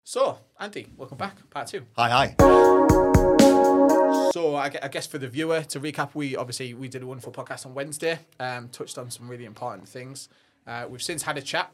So, Andy, welcome back. Part 2. Hi. So, I guess for the viewer, to recap, we did a wonderful podcast on Wednesday, touched on some really important things. We've since had a chat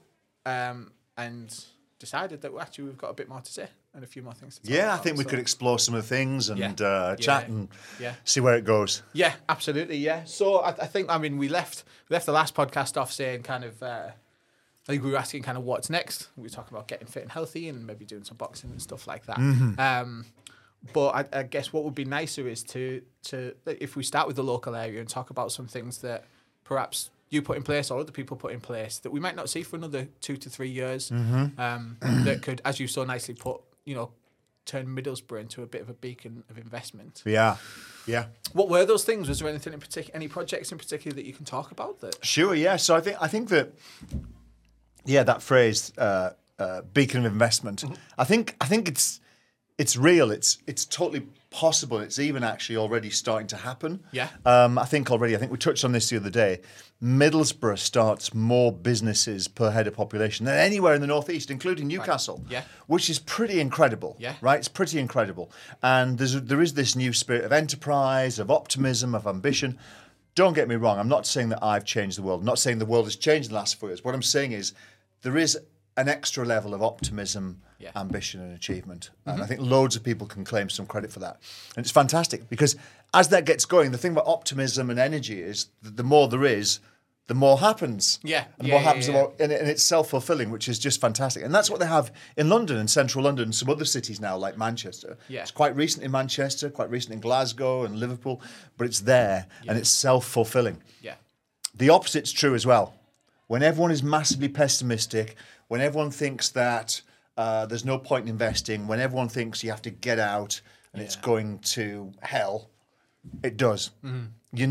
and decided that we've got a bit more to say and a few more things to talk about. I think we could explore some of the things and chat and see where it goes. Yeah, absolutely, yeah. So, I think, we left the last podcast off saying kind of... I think we were asking kind of what's next. We were talking about getting fit and healthy and maybe doing some boxing and stuff like that. Mm-hmm. But I guess what would be nicer is to if we start with the local area and talk about some things that perhaps you put in place or other people put in place that we might not see for another 2 to 3 years. That could, as you so nicely put, turn Middlesbrough into a bit of a beacon of investment. Yeah. What were those things? Was there anything in particular, any projects in particular that you can talk about? Sure. Yeah. So I think that. Yeah, that phrase, beacon of investment. Mm-hmm. I think it's real. It's totally possible. It's even actually already starting to happen. Yeah. I think we touched on this the other day. Middlesbrough starts more businesses per head of population than anywhere in the northeast, including Newcastle. Right. Yeah. Which is pretty incredible. Yeah. Right. It's pretty incredible. And there is this new spirit of enterprise, of optimism, of ambition. Don't get me wrong. I'm not saying that I've changed the world. I'm not saying the world has changed in the last 4 years. What I'm saying is, there is an extra level of optimism, ambition and achievement. And I think loads of people can claim some credit for that. And it's fantastic because as that gets going, the thing about optimism and energy is that the more there is, the more happens. Yeah. And the more happens, the more, and it's self-fulfilling, which is just fantastic. And that's what they have in London and central London and some other cities now, like Manchester. Yeah. It's quite recent in Manchester, quite recent in Glasgow and Liverpool, but it's there and it's self-fulfilling. Yeah. The opposite's true as well. When everyone is massively pessimistic, when everyone thinks that there's no point in investing, when everyone thinks you have to get out and it's going to hell, it does. Mm-hmm. You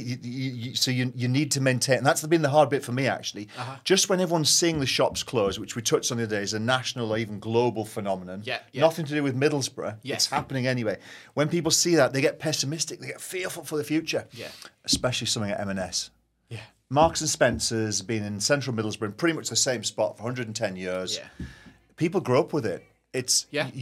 need to maintain. And that's been the hard bit for me, actually. Just when everyone's seeing the shops close, which we touched on the other day, is a national or even global phenomenon. Nothing to do with Middlesbrough. It's happening anyway. When people see that, they get pessimistic. They get fearful for the future. Yeah. Especially something at M&S. Yeah. Marks and Spencer's been in central Middlesbrough in pretty much the same spot for 110 years. Yeah. People grow up with it. It's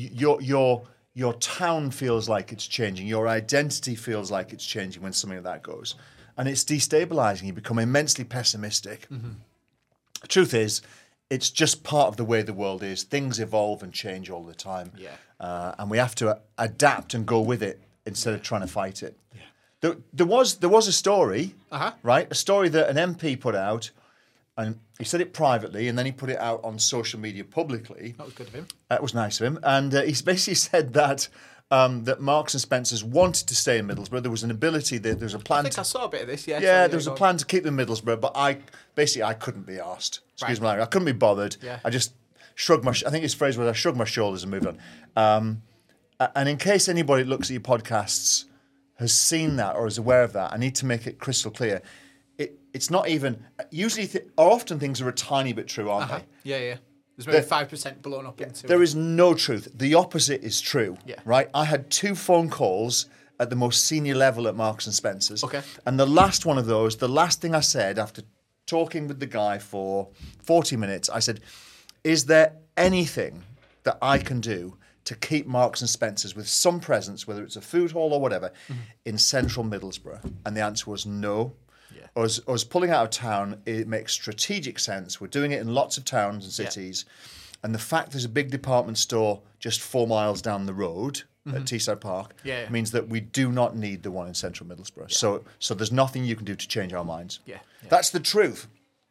your town feels like it's changing. Your identity feels like it's changing when something like that goes. And it's destabilizing. You become immensely pessimistic. Mm-hmm. The truth is, it's just part of the way the world is. Things evolve and change all the time. Yeah. And we have to adapt and go with it instead of trying to fight it. Yeah. There was a story, right? A story that an MP put out, and he said it privately, and then he put it out on social media publicly. That was good of him. That was nice of him, and he basically said that that Marks and Spencer's wanted to stay in Middlesbrough. There was an ability, there was a plan. I saw a bit of this. Yeah. Yeah, there was a plan to keep them in Middlesbrough, but I couldn't be arsed. Excuse me, I couldn't be bothered. Yeah. I just shrugged I think his phrase was, I shrugged my shoulders and moved on. And in case anybody looks at your podcasts, has seen that or is aware of that, I need to make it crystal clear. It's not even... Usually, or often things are a tiny bit true, aren't they? Yeah. There's maybe 5% blown up into... There is no truth. The opposite is true, right? I had 2 phone calls at the most senior level at Marks and Spencer's. Okay. And the last one of those, the last thing I said after talking with the guy for 40 minutes, I said, is there anything that I can do to keep Marks and Spencer's with some presence, whether it's a food hall or whatever, in central Middlesbrough? And the answer was no. Yeah. Us pulling out of town, it makes strategic sense. We're doing it in lots of towns and cities. Yeah. And the fact there's a big department store just 4 miles down the road at Teesside Park means that we do not need the one in central Middlesbrough. Yeah. So there's nothing you can do to change our minds. Yeah. That's the truth.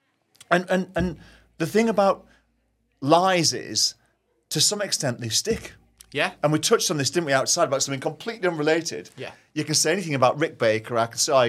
And the thing about lies is, to some extent, they stick. Yeah. And we touched on this, didn't we, outside, about something completely unrelated. Yeah. You can say anything about Rick Baker. I can say,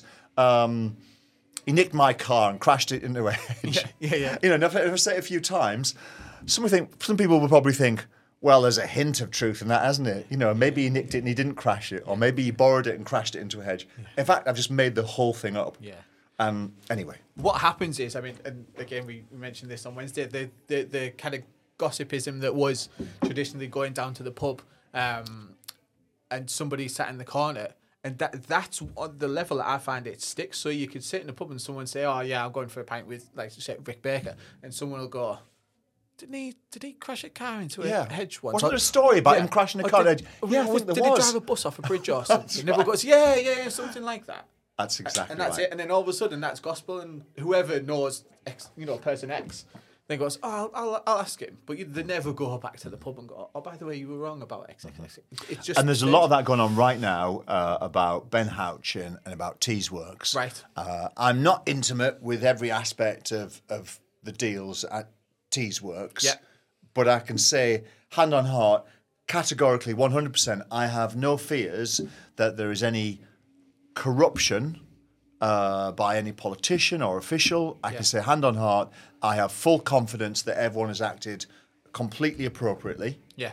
he nicked my car and crashed it into a hedge. Yeah. If I say it a few times, some people will probably think, well, there's a hint of truth in that, hasn't it? Maybe he nicked it and he didn't crash it, or maybe he borrowed it and crashed it into a hedge. Yeah. In fact, I've just made the whole thing up. Yeah. Anyway. What happens is, and again, we mentioned this on Wednesday, the kind of gossipism that was traditionally going down to the pub and somebody sat in the corner, and that's on the level that I find it sticks. So you could sit in the pub and someone say, oh yeah, I'm going for a pint with, like you said, Rick Baker, and someone will go, Did he crash a car into a Yeah. hedge once? Wasn't there a story about him crashing a car? Did, Yeah, I think there did he was. drive a bus off a bridge or something? And everyone goes, yeah, something like that. That's exactly And that's right. it. And then all of a sudden, that's gospel, and whoever knows, person X, then goes, oh, I'll ask him. But they never go back to the pub and go, oh, by the way, you were wrong about X. It's just And there's a lot of that going on right now about Ben Houchin and about Teesworks. Right. I'm not intimate with every aspect of the deals at Teesworks. Yeah. But I can say, hand on heart, categorically, 100%, I have no fears that there is any corruption by any politician or official. I can say, hand on heart, I have full confidence that everyone has acted completely appropriately. Yeah.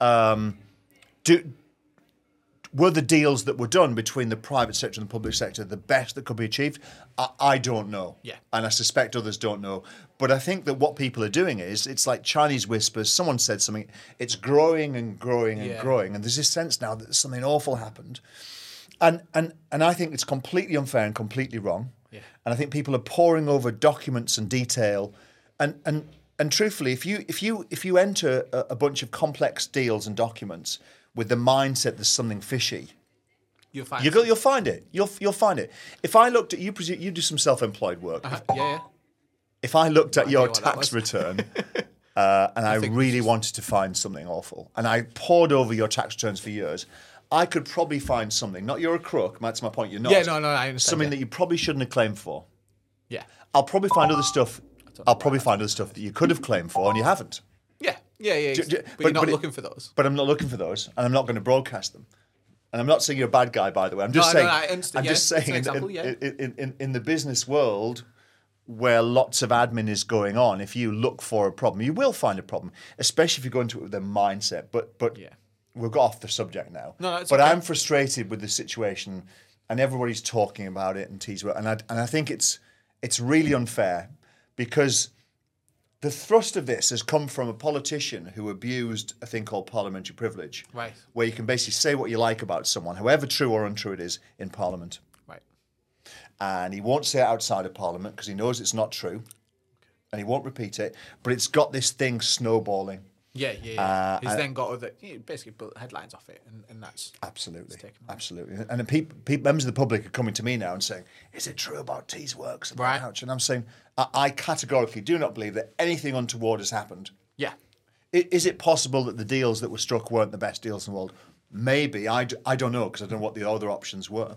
Were the deals that were done between the private sector and the public sector the best that could be achieved? I don't know. Yeah. And I suspect others don't know. But I think that what people are doing is, it's like Chinese whispers. Someone said something, it's growing and growing and growing. And there's this sense now that something awful happened. And I think it's completely unfair and completely wrong. Yeah. And I think people are poring over documents and detail. And truthfully, if you enter a bunch of complex deals and documents with the mindset there's something fishy, You'll find you'll find it. You'll find it. If I looked at you do some self-employed work. yeah. If I looked at your what that tax was. return and I think really wanted to find something awful, and I pored over your tax returns for years, I could probably find something. Not you're a crook. That's my point. You're not. Yeah, no, I understand. Something that you probably shouldn't have claimed for. Yeah. I'll probably find other stuff. I'll probably find other stuff that you could have claimed for and you haven't. Yeah. But but you're not it- looking for those. But I'm not looking for those, and I'm not going to broadcast them. And I'm not saying you're a bad guy, by the way. I'm just No, saying. I understand. I'm Yeah, just it's an saying. example, In the business world, where lots of admin is going on, if you look for a problem, you will find a problem, especially if you go into it with a mindset. But Yeah. we've got off the subject now. No, it's but okay. I'm frustrated with the situation, and everybody's talking about it and teasing, and I think it's really unfair because the thrust of this has come from a politician who abused a thing called parliamentary privilege, Right. where you can basically say what you like about someone, however true or untrue it is, in Parliament. Right. And he won't say it outside of Parliament because he knows it's not true, and he won't repeat it. But it's got this thing snowballing. Yeah. He's then got other, basically built headlines off it, and that's Absolutely, taken away. absolutely. And then members of the public are coming to me now and saying, "Is it true about Teesworks?" And Right. Houch?" And I'm saying, I categorically do not believe that anything untoward has happened. yeah. Is it possible that the deals that were struck weren't the best deals in the world? Maybe. I don't know because I don't know what the other options were.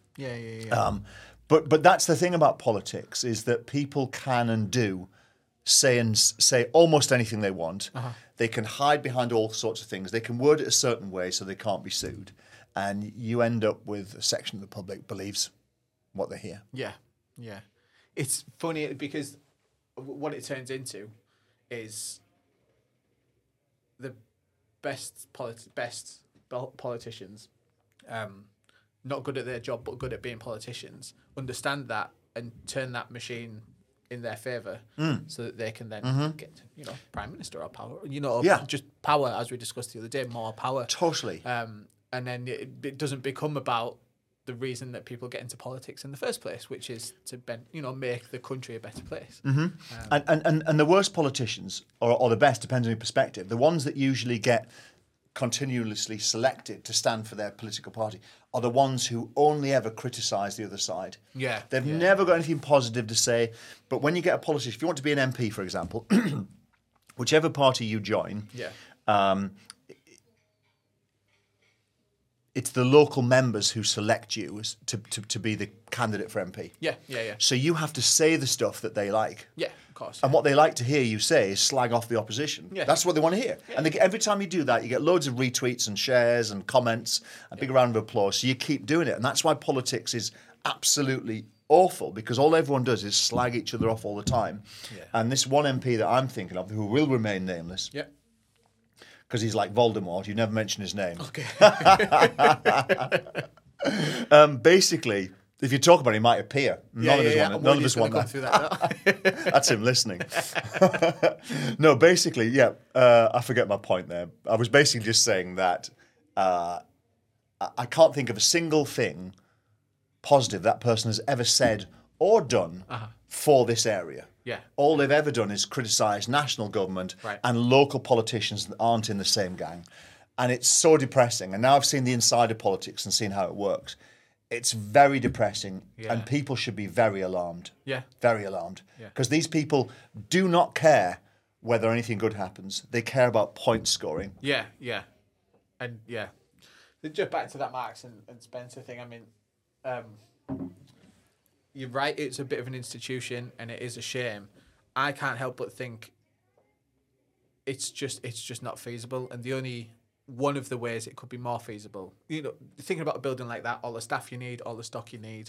Yeah. But that's the thing about politics is that people can and do say almost anything they want. They can hide behind all sorts of things. They can word it a certain way so they can't be sued. And you end up with a section of the public believes what they hear. Yeah. It's funny because what it turns into is the best politicians, not good at their job but good at being politicians, understand that and turn that machine in their favour so that they can then get, prime minister or power, or just power, as we discussed the other day, more power. Totally. And then it doesn't become about the reason that people get into politics in the first place, which is to make the country a better place. And the worst politicians, or the best, depends on your perspective, the ones that usually get continuously selected to stand for their political party are the ones who only ever criticise the other side. Yeah. They've never got anything positive to say. But when you get a politician, if you want to be an MP, for example, whichever party you join, it's the local members who select you to be the candidate for MP. Yeah. So you have to say the stuff that they like. Yeah, of course. And what they like to hear you say is slag off the opposition. Yeah. That's what they want to hear. And every time you do that, you get loads of retweets and shares and comments, a big round of applause. So you keep doing it. And that's why politics is absolutely awful, because all everyone does is slag each other off all the time. Yeah. And this one MP that I'm thinking of, who will remain nameless, Yeah. because he's like Voldemort, you never mention his name. Okay. Basically, if you talk about it, he might appear. None of us want that. Through that. That's him listening. No, basically, I forget my point there. I was basically just saying that I can't think of a single thing positive that person has ever said or done for this area. Yeah. All they've ever done is criticise national government Right. and local politicians that aren't in the same gang. And it's so depressing. And now I've seen the insider politics and seen how it works. It's very depressing. Yeah. And people should be very alarmed. Yeah. Very alarmed. Yeah. Because these people do not care whether anything good happens. They care about point scoring. Yeah, yeah. And yeah. Just back to that Marks and Spencer thing, I mean, you're right, it's a bit of an institution and it is a shame. I can't help but think it's just not feasible. And the only one of the ways it could be more feasible, thinking about a building like that, all the staff you need, all the stock you need,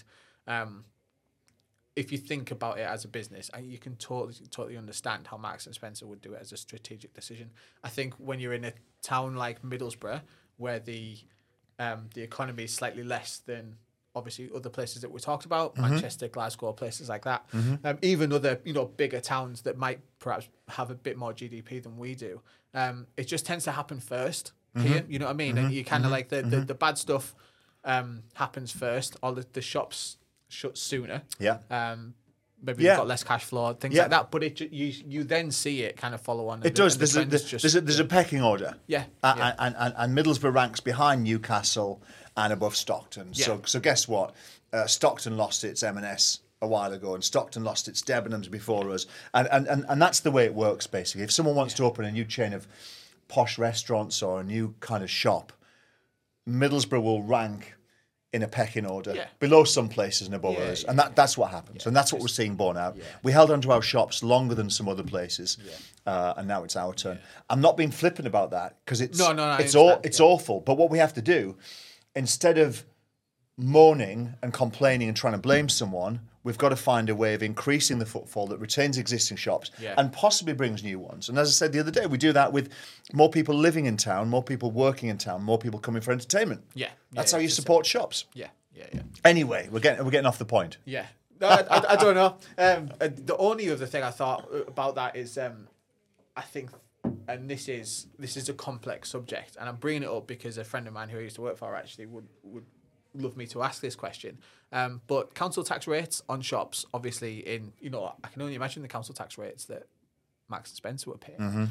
if you think about it as a business, you can totally understand how Marks and Spencer would do it as a strategic decision. I think when you're in a town like Middlesbrough, where the economy is slightly less than obviously other places that we talked about, Manchester, Glasgow, places like that, even other bigger towns that might perhaps have a bit more GDP than we do, it just tends to happen first here. You know what I mean? And you kind of like the bad stuff happens first. All the shops shut sooner. Yeah. Maybe you've got less cash flow, things like that. But you then see it kind of follow on. It does. There's a pecking order. Yeah. And Middlesbrough ranks behind Newcastle and above Stockton. Yeah. So guess what? Stockton lost its M&S a while ago, and Stockton lost its Debenhams before us. And that's the way it works, basically. If someone wants to open a new chain of posh restaurants or a new kind of shop, Middlesbrough will rank in a pecking order, below some places and above others. And that's what happens. And that's what we're seeing borne out. We held onto our shops longer than some other places, and now it's our turn. I'm not being flippant about that, because it's awful. But what we have to do, instead of moaning and complaining and trying to blame someone, we've got to find a way of increasing the footfall that retains existing shops and possibly brings new ones. And as I said the other day, we do that with more people living in town, more people working in town, more people coming for entertainment. That's how you support shops. Anyway, we're getting off the point. No, I don't know. The only other thing I thought about that is, I think, and this is a complex subject, and I'm bringing it up because a friend of mine who I used to work for actually would love me to ask this question. But council tax rates on shops, obviously, I can only imagine the council tax rates that Marks and Spencer were paying.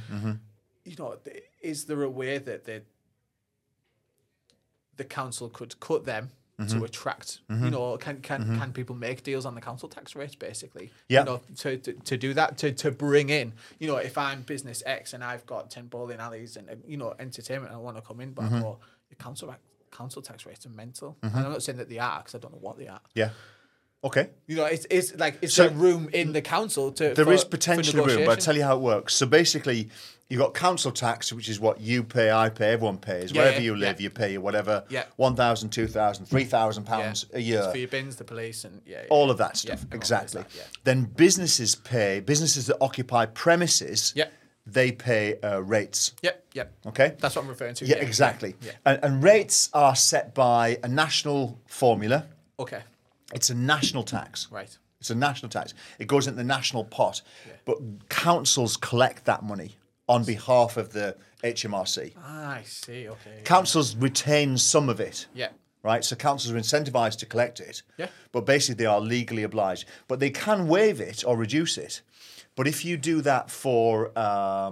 Is there a way that the council could cut them to attract? Can people make deals on the council tax rates, basically? To do that, to bring in, if I'm business X and I've got 10 bowling alleys and entertainment and I want to come in, but the council tax rates are mental. And I'm not saying that they are, because I don't know what they are. Okay. It's like, is there room in the council to? There is potentially room, but I'll tell you how it works. So basically, you've got council tax, which is what you pay, I pay, everyone pays. Wherever you live, you pay whatever, £1,000, £2,000, £3,000 a year. It's for your bins, the police, and all of that stuff. Exactly. Then businesses that occupy premises. They pay rates. Okay? That's what I'm referring to. Yeah, exactly. And rates are set by a national formula. Okay. It's a national tax. Right. It's a national tax. It goes into the national pot. But councils collect that money on behalf of the HMRC. I see. Okay. Councils retain some of it. Right? So councils are incentivised to collect it. But basically they are legally obliged. But they can waive it or reduce it. But if you do that for, I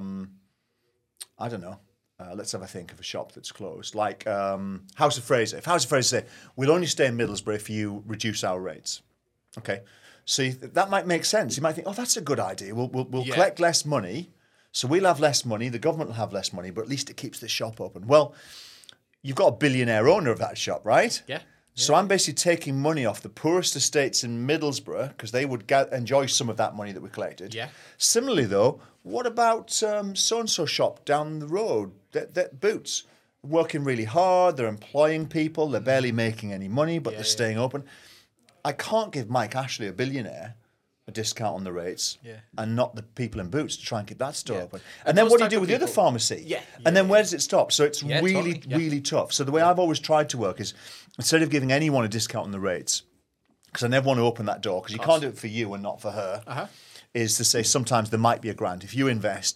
don't know, let's have a think of a shop that's closed, like House of Fraser. If House of Fraser say, we'll only stay in Middlesbrough if you reduce our rates. Okay. So that might make sense. You might think, that's a good idea. We'll collect less money, so we'll have less money, the government will have less money, but at least it keeps the shop open. Well, you've got a billionaire owner of that shop, right? So I'm basically taking money off the poorest estates in Middlesbrough, because they would enjoy some of that money that we collected. Similarly, though, what about so-and-so shop down the road, that Boots, working really hard, they're employing people, they're barely making any money, but they're staying open. I can't give Mike Ashley, a billionaire, a discount on the rates, and not the people in Boots to try and keep that store open. And then what do you do with the other pharmacy? And then where does it stop? So it's really tough. So the way I've always tried to work is, instead of giving anyone a discount on the rates, because I never want to open that door, because you can't do it for you and not for her, is to say sometimes there might be a grant. If you invest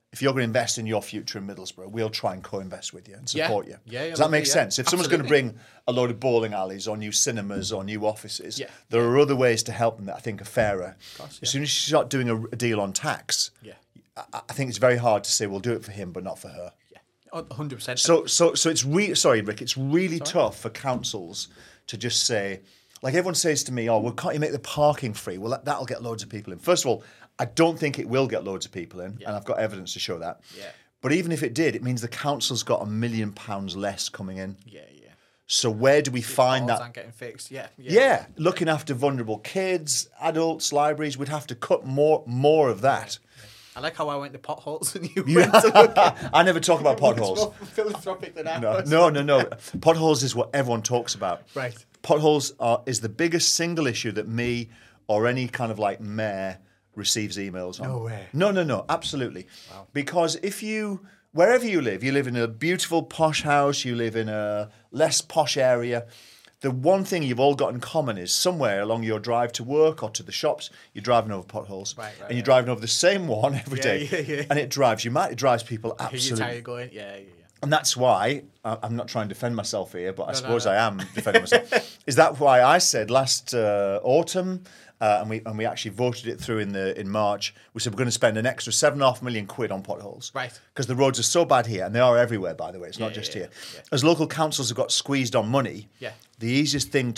if you're going to invest in your future in Middlesbrough, we'll try and co-invest with you and support you. Yeah, Does that make sense? If someone's going to absolutely. bring a load of bowling alleys or new cinemas or new offices, Yeah. there are other ways to help them that I think are fairer. course, As soon as you start doing a deal on tax, Yeah. I think it's very hard to say we'll do it for him but not for her. Yeah. 100%. So it's sorry, Rick. It's really tough for councils to just say, like everyone says to me, "Oh, well, can't you make the parking free?" Well, that'll get loads of people in. First of all, I don't think it will get loads of people in, and I've got evidence to show that. Yeah. But even if it did, it means the council's got £1 million less coming in. Yeah. So where do we find Potholes that? aren't getting fixed. Yeah. Yeah, looking after vulnerable kids, adults, libraries, we'd have to cut more of that. I like how I went to potholes and you went to look at I never talk about potholes. more philanthropic than I No, was. no. Potholes is what everyone talks about. Right. Potholes is the biggest single issue that me or any kind of like mayor receives emails on. No way. No, absolutely. Wow. Because wherever you live in a beautiful posh house, you live in a less posh area, the one thing you've all got in common is somewhere along your drive to work or to the shops, you're driving over potholes. Right, and you're driving over the same one every day. Yeah. And it drives you mad. It drives people Hear your absolutely. tire going. Yeah. And that's why, I'm not trying to defend myself here, but I suppose no. I am defending myself. Is that why I said last autumn, and we actually voted it through in March, we said we're going to spend an extra £7.5 million on potholes. Right. Because the roads are so bad here, and they are everywhere, by the way, it's not just yeah, here. yeah. As local councils have got squeezed on money, Yeah. the easiest thing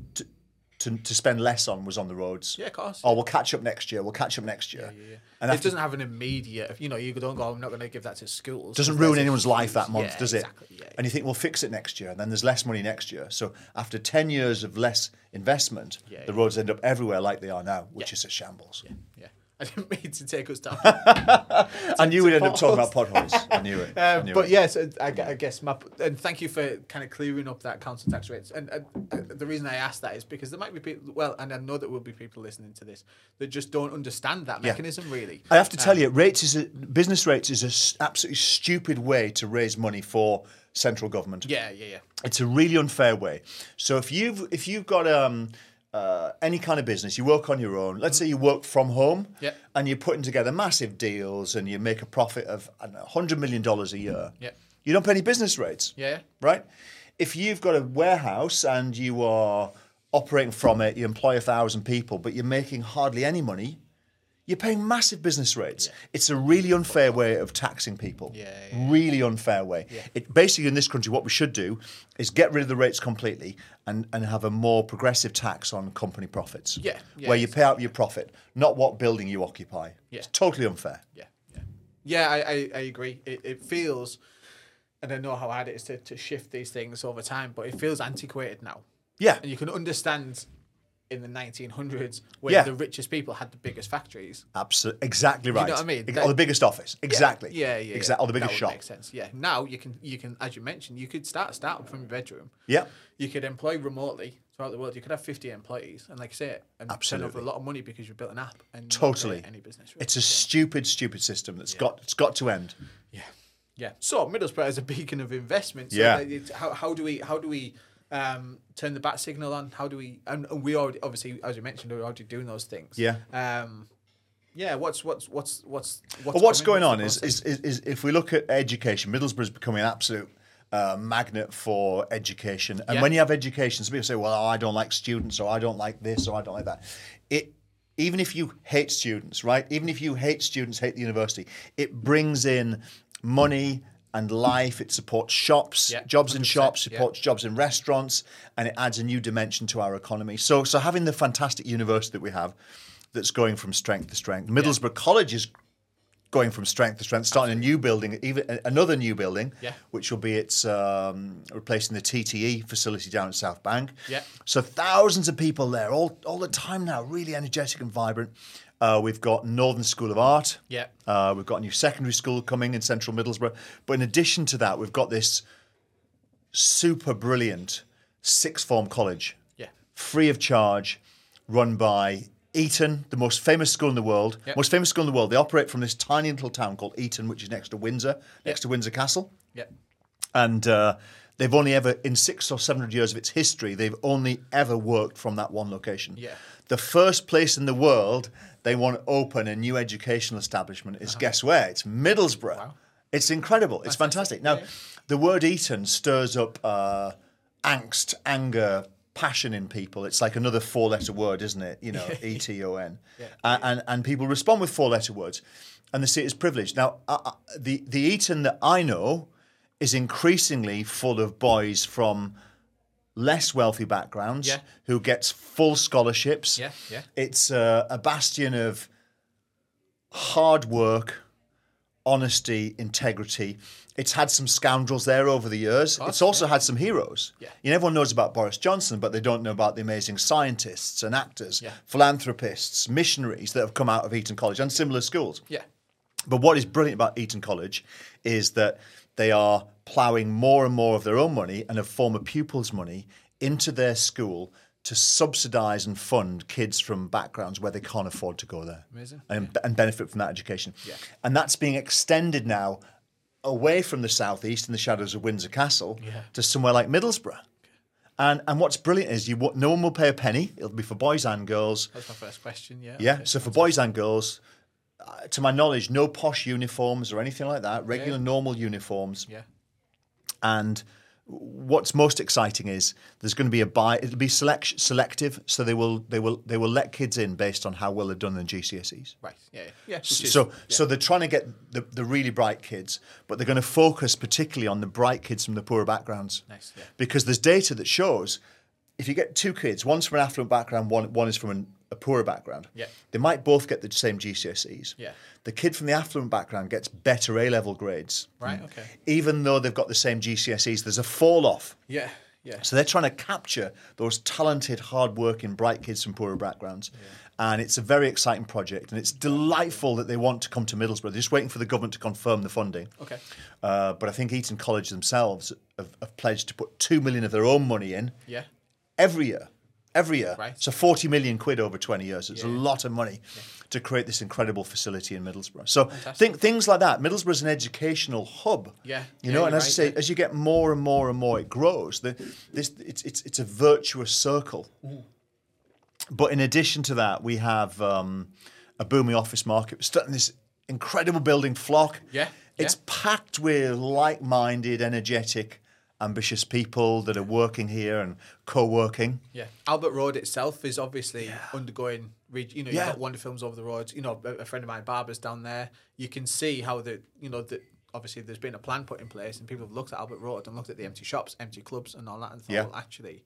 to spend less on was on the roads. Yeah, of course. Oh, we'll catch up next year. Yeah. And It doesn't have an immediate, you don't go, I'm not going to give that to schools. doesn't There's ruin a anyone's life huge- that month, yeah, does it? Exactly. Yeah. And you think we'll fix it next year, and then there's less money next year. So after 10 years of less investment, the roads end up everywhere like they are now, which is a shambles. Yeah. I didn't mean to take us down. I knew we'd end up talking about potholes. potholes. I knew it. But yes, I guess and thank you for kind of clearing up that council tax rates. And the reason I asked that is because there might be people, and I know that will be people listening to this that just don't understand that mechanism really. I have to tell you, business rates is an absolutely stupid way to raise money for central government. Yeah. It's a really unfair way. So if you've got any kind of business, you work on your own. Let's say you work from home, and you're putting together massive deals, and you make a profit of $100 million a year. Yeah. You don't pay any business rates. Yeah. Right. If you've got a warehouse and you are operating from it, you employ 1,000 people, but you're making hardly any money, you're paying massive business rates. Yeah. It's a really unfair way of taxing people. Really unfair way. Yeah. It basically in this country, what we should do is get rid of the rates completely and have a more progressive tax on company profits. Where you pay out your profit, not what building you occupy. It's totally unfair. Yeah, I agree. It feels, and I know how hard it is to shift these things over time, but it feels antiquated now. Yeah. And you can understand in the 1900s when the richest people had the biggest factories. Absolutely, exactly right. You know what I mean? Or the biggest office. Exactly. Yeah. Exactly. Or the biggest shop. Makes sense. Yeah. Now you can, as you mentioned, you could start up from your bedroom. Yeah. You could employ remotely throughout the world. You could have 50 employees, and like I say, and turn over a lot of money because you built an app and totally not any business. It's a stupid system that's got to end. Yeah. So Middlesbrough is a beacon of investment. So how do we turn the bat signal on? How do we? And we already, obviously, as you mentioned, we're already doing those things. Yeah. What's going on is if we look at education, Middlesbrough is becoming an absolute magnet for education. And when you have education, some people say, "Well, I don't like students," or "I don't like this," or "I don't like that." Even if you hate students, right? Even if you hate students, hate the university, it brings in money and life. It supports shops, jobs in shops, supports jobs in restaurants, and it adds a new dimension to our economy. So having the fantastic university that we have that's going from strength to strength. Middlesbrough College is going from strength to strength, starting a new building, even another new building, which will be replacing the TTE facility down at South Bank. Yeah. So thousands of people there all the time now, really energetic and vibrant. We've got Northern School of Art. Yeah. We've got a new secondary school coming in central Middlesbrough. But in addition to that, we've got this super brilliant sixth form college. Yeah. Free of charge, run by Eton, the most famous school in the world. Most famous school in the world. They operate from this tiny little town called Eton, which is next to Windsor, next to Windsor Castle. Yeah. And they've only ever, in 600 or 700 years of its history, they've only ever worked from that one location. Yeah. The first place in the world they want to open a new educational establishment is, guess where? It's Middlesbrough. Wow. It's incredible. It's fantastic. Now, the word Eton stirs up angst, anger, passion in people. It's like another 4-letter word, isn't it? You know, E-T-O-N. And people respond with 4-letter words, and they see it as privilege. Now, the Eton that I know is increasingly full of boys from less wealthy backgrounds who gets full scholarships. It's a bastion of hard work, honesty, integrity. It's had some scoundrels there over the years. It's also had some heroes. You know, everyone knows about Boris Johnson, but they don't know about the amazing scientists and actors, philanthropists, missionaries that have come out of Eton College and similar schools. But what is brilliant about Eton College is that they are ploughing more and more of their own money and of former pupils' money into their school to subsidise and fund kids from backgrounds where they can't afford to go there. Amazing. And benefit from that education. And that's being extended now away from the southeast in the shadows of Windsor Castle to somewhere like Middlesbrough. And what's brilliant is no one will pay a penny. It'll be for boys and girls. That's my first question, So for boys and girls, to my knowledge, no posh uniforms or anything like that. Regular, normal uniforms. And what's most exciting is there's going to be it'll be selective, so they will let kids in based on how well they've done in GCSEs. Right. So they're trying to get the really bright kids, but they're going to focus particularly on the bright kids from the poorer backgrounds. Nice. Because there's data that shows if you get two kids, one's from an affluent background, one is from a poorer background. They might both get the same GCSEs. The kid from the affluent background gets better A-level grades. Right, okay. Even though they've got the same GCSEs, there's a fall-off. So they're trying to capture those talented, hard-working, bright kids from poorer backgrounds. And it's a very exciting project. And it's delightful that they want to come to Middlesbrough. They're just waiting for the government to confirm the funding. But I think Eton College themselves have pledged to put 2 million of their own money in every year. Right. So 40 million quid over 20 years. It's a lot of money to create this incredible facility in Middlesbrough. So things like that. Middlesbrough is an educational hub. You know, and as I say, as you get more and more and more, it grows. It's a virtuous circle. But in addition to that, we have a booming office market. We're starting this incredible building Flock. It's packed with like-minded, energetic, ambitious people that are working here and co-working. Albert Road itself is obviously undergoing. You've got Wonder Films over the road. You know, a friend of mine, Barbara's down there. You can see how obviously there's been a plan put in place, and people have looked at Albert Road and looked at the empty shops, empty clubs, and all that, and thought, well, actually.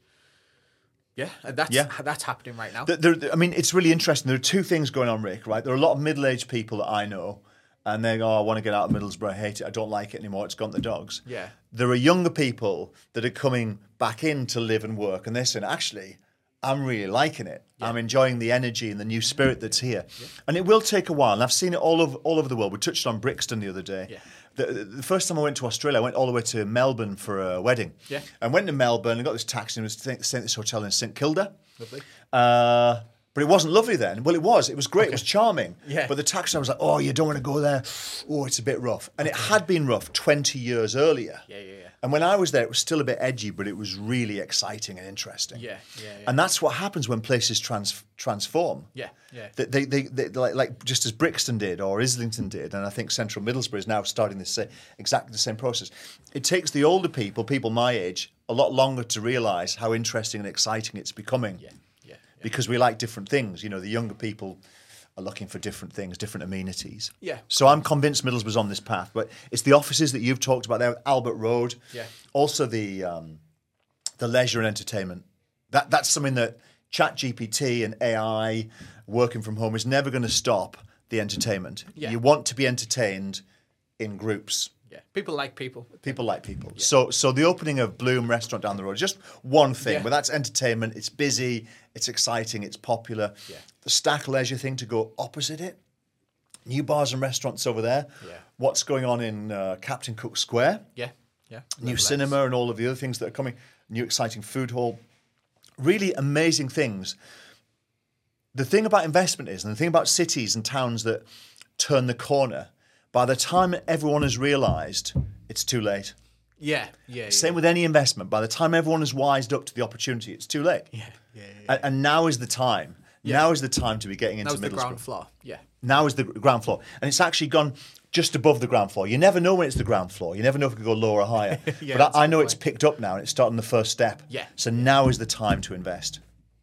And that's happening right now. I mean, it's really interesting. There are two things going on, Rick, right? There are a lot of middle-aged people that I know, and they go, I want to get out of Middlesbrough, I hate it, I don't like it anymore, it's gone to the dogs. There are younger people that are coming back in to live and work, and they're saying, actually, I'm really liking it. I'm enjoying the energy and the new spirit that's here. And it will take a while, and I've seen it all over the world. We touched on Brixton the other day. The first time I went to Australia, I went all the way to Melbourne for a wedding. And went to Melbourne and got this taxi and was staying at this hotel in St Kilda. Lovely. But it wasn't lovely then. Well, it was. It was great. It was charming. But the taxi, I was like, oh, you don't want to go there. Oh, it's a bit rough. And it had been rough 20 years earlier. And when I was there, it was still a bit edgy, but it was really exciting and interesting. And that's what happens when places transform. They like just as Brixton did or Islington did, and I think Central Middlesbrough is now starting exactly the same process. It takes the older people my age, a lot longer to realise how interesting and exciting it's becoming. Because we like different things. You know, the younger people are looking for different things, different amenities. So I'm convinced Middlesbrough's on this path. But it's the offices that you've talked about there, Albert Road. Also the leisure and entertainment. That's something that ChatGPT and AI working from home is never going to stop the entertainment. You want to be entertained in groups. People like people. People like people. So the opening of Bloom Restaurant down the road is just one thing, but that's entertainment. It's busy, it's exciting, it's popular. The Stack Leisure thing to go opposite it. New bars and restaurants over there. What's going on in Captain Cook Square? New cinema and all of the other things that are coming. New exciting food hall. Really amazing things. The thing about investment is, and the thing about cities and towns that turn the corner, by the time everyone has realised, it's too late. Yeah. Same with any investment. By the time everyone is wised up to the opportunity, it's too late. Yeah. And now is the time. Yeah. Now is the time to be getting into That was the Middlesbrough. ground floor. Yeah. Now is the ground floor. And it's actually gone just above the ground floor. You never know when it's the ground floor. You never know if it could go lower or higher. Yeah, but that's I a know good it's point. picked up now and it's starting the first step. Yeah. So now is the time to invest.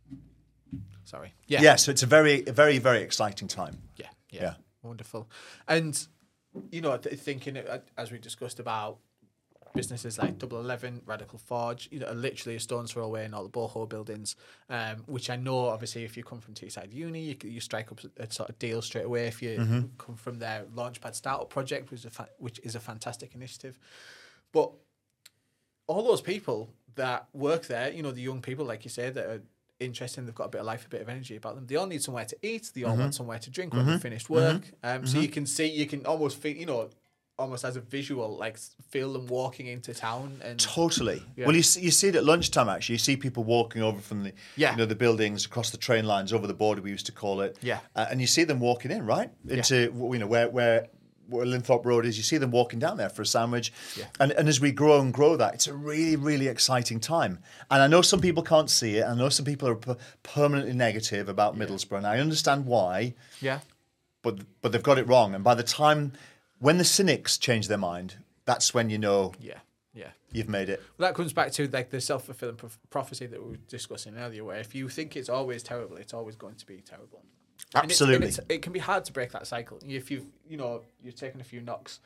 Sorry. Yeah. Yeah, so it's a very, very, very exciting time. Yeah. Wonderful. And, thinking, as we discussed about businesses like Double 11, Radical Forge, are literally a stone's throw away in all the Boho buildings, which I know, obviously, if you come from Teesside Uni, you strike up a sort of deal straight away. If you come from their Launchpad Startup project, which is a fantastic initiative. But all those people that work there, the young people, like you say, that are interesting, they've got a bit of life, a bit of energy about them. They all need somewhere to eat. They all want somewhere to drink when they've finished work. So you can almost feel, almost as a visual, like feel them walking into town. And Totally. Yeah. Well, you see it at lunchtime, actually. You see people walking over from the Yeah. the buildings across the train lines, over the border, we used to call it. Yeah. And you see them walking in, right? Into, where Linthorpe Road is. You see them walking down there for a sandwich. Yeah. And as we grow and grow that, it's a really, really exciting time. And I know some people can't see it. I know some people are permanently negative about Middlesbrough. And I understand why, Yeah. but they've got it wrong. And by the time, when the cynics change their mind, that's when you know Yeah. you've made it. Well, that comes back to like the self-fulfilling prophecy that we were discussing earlier, where if you think it's always terrible, it's always going to be terrible. Absolutely. And it can be hard to break that cycle. If you've taken a few knocks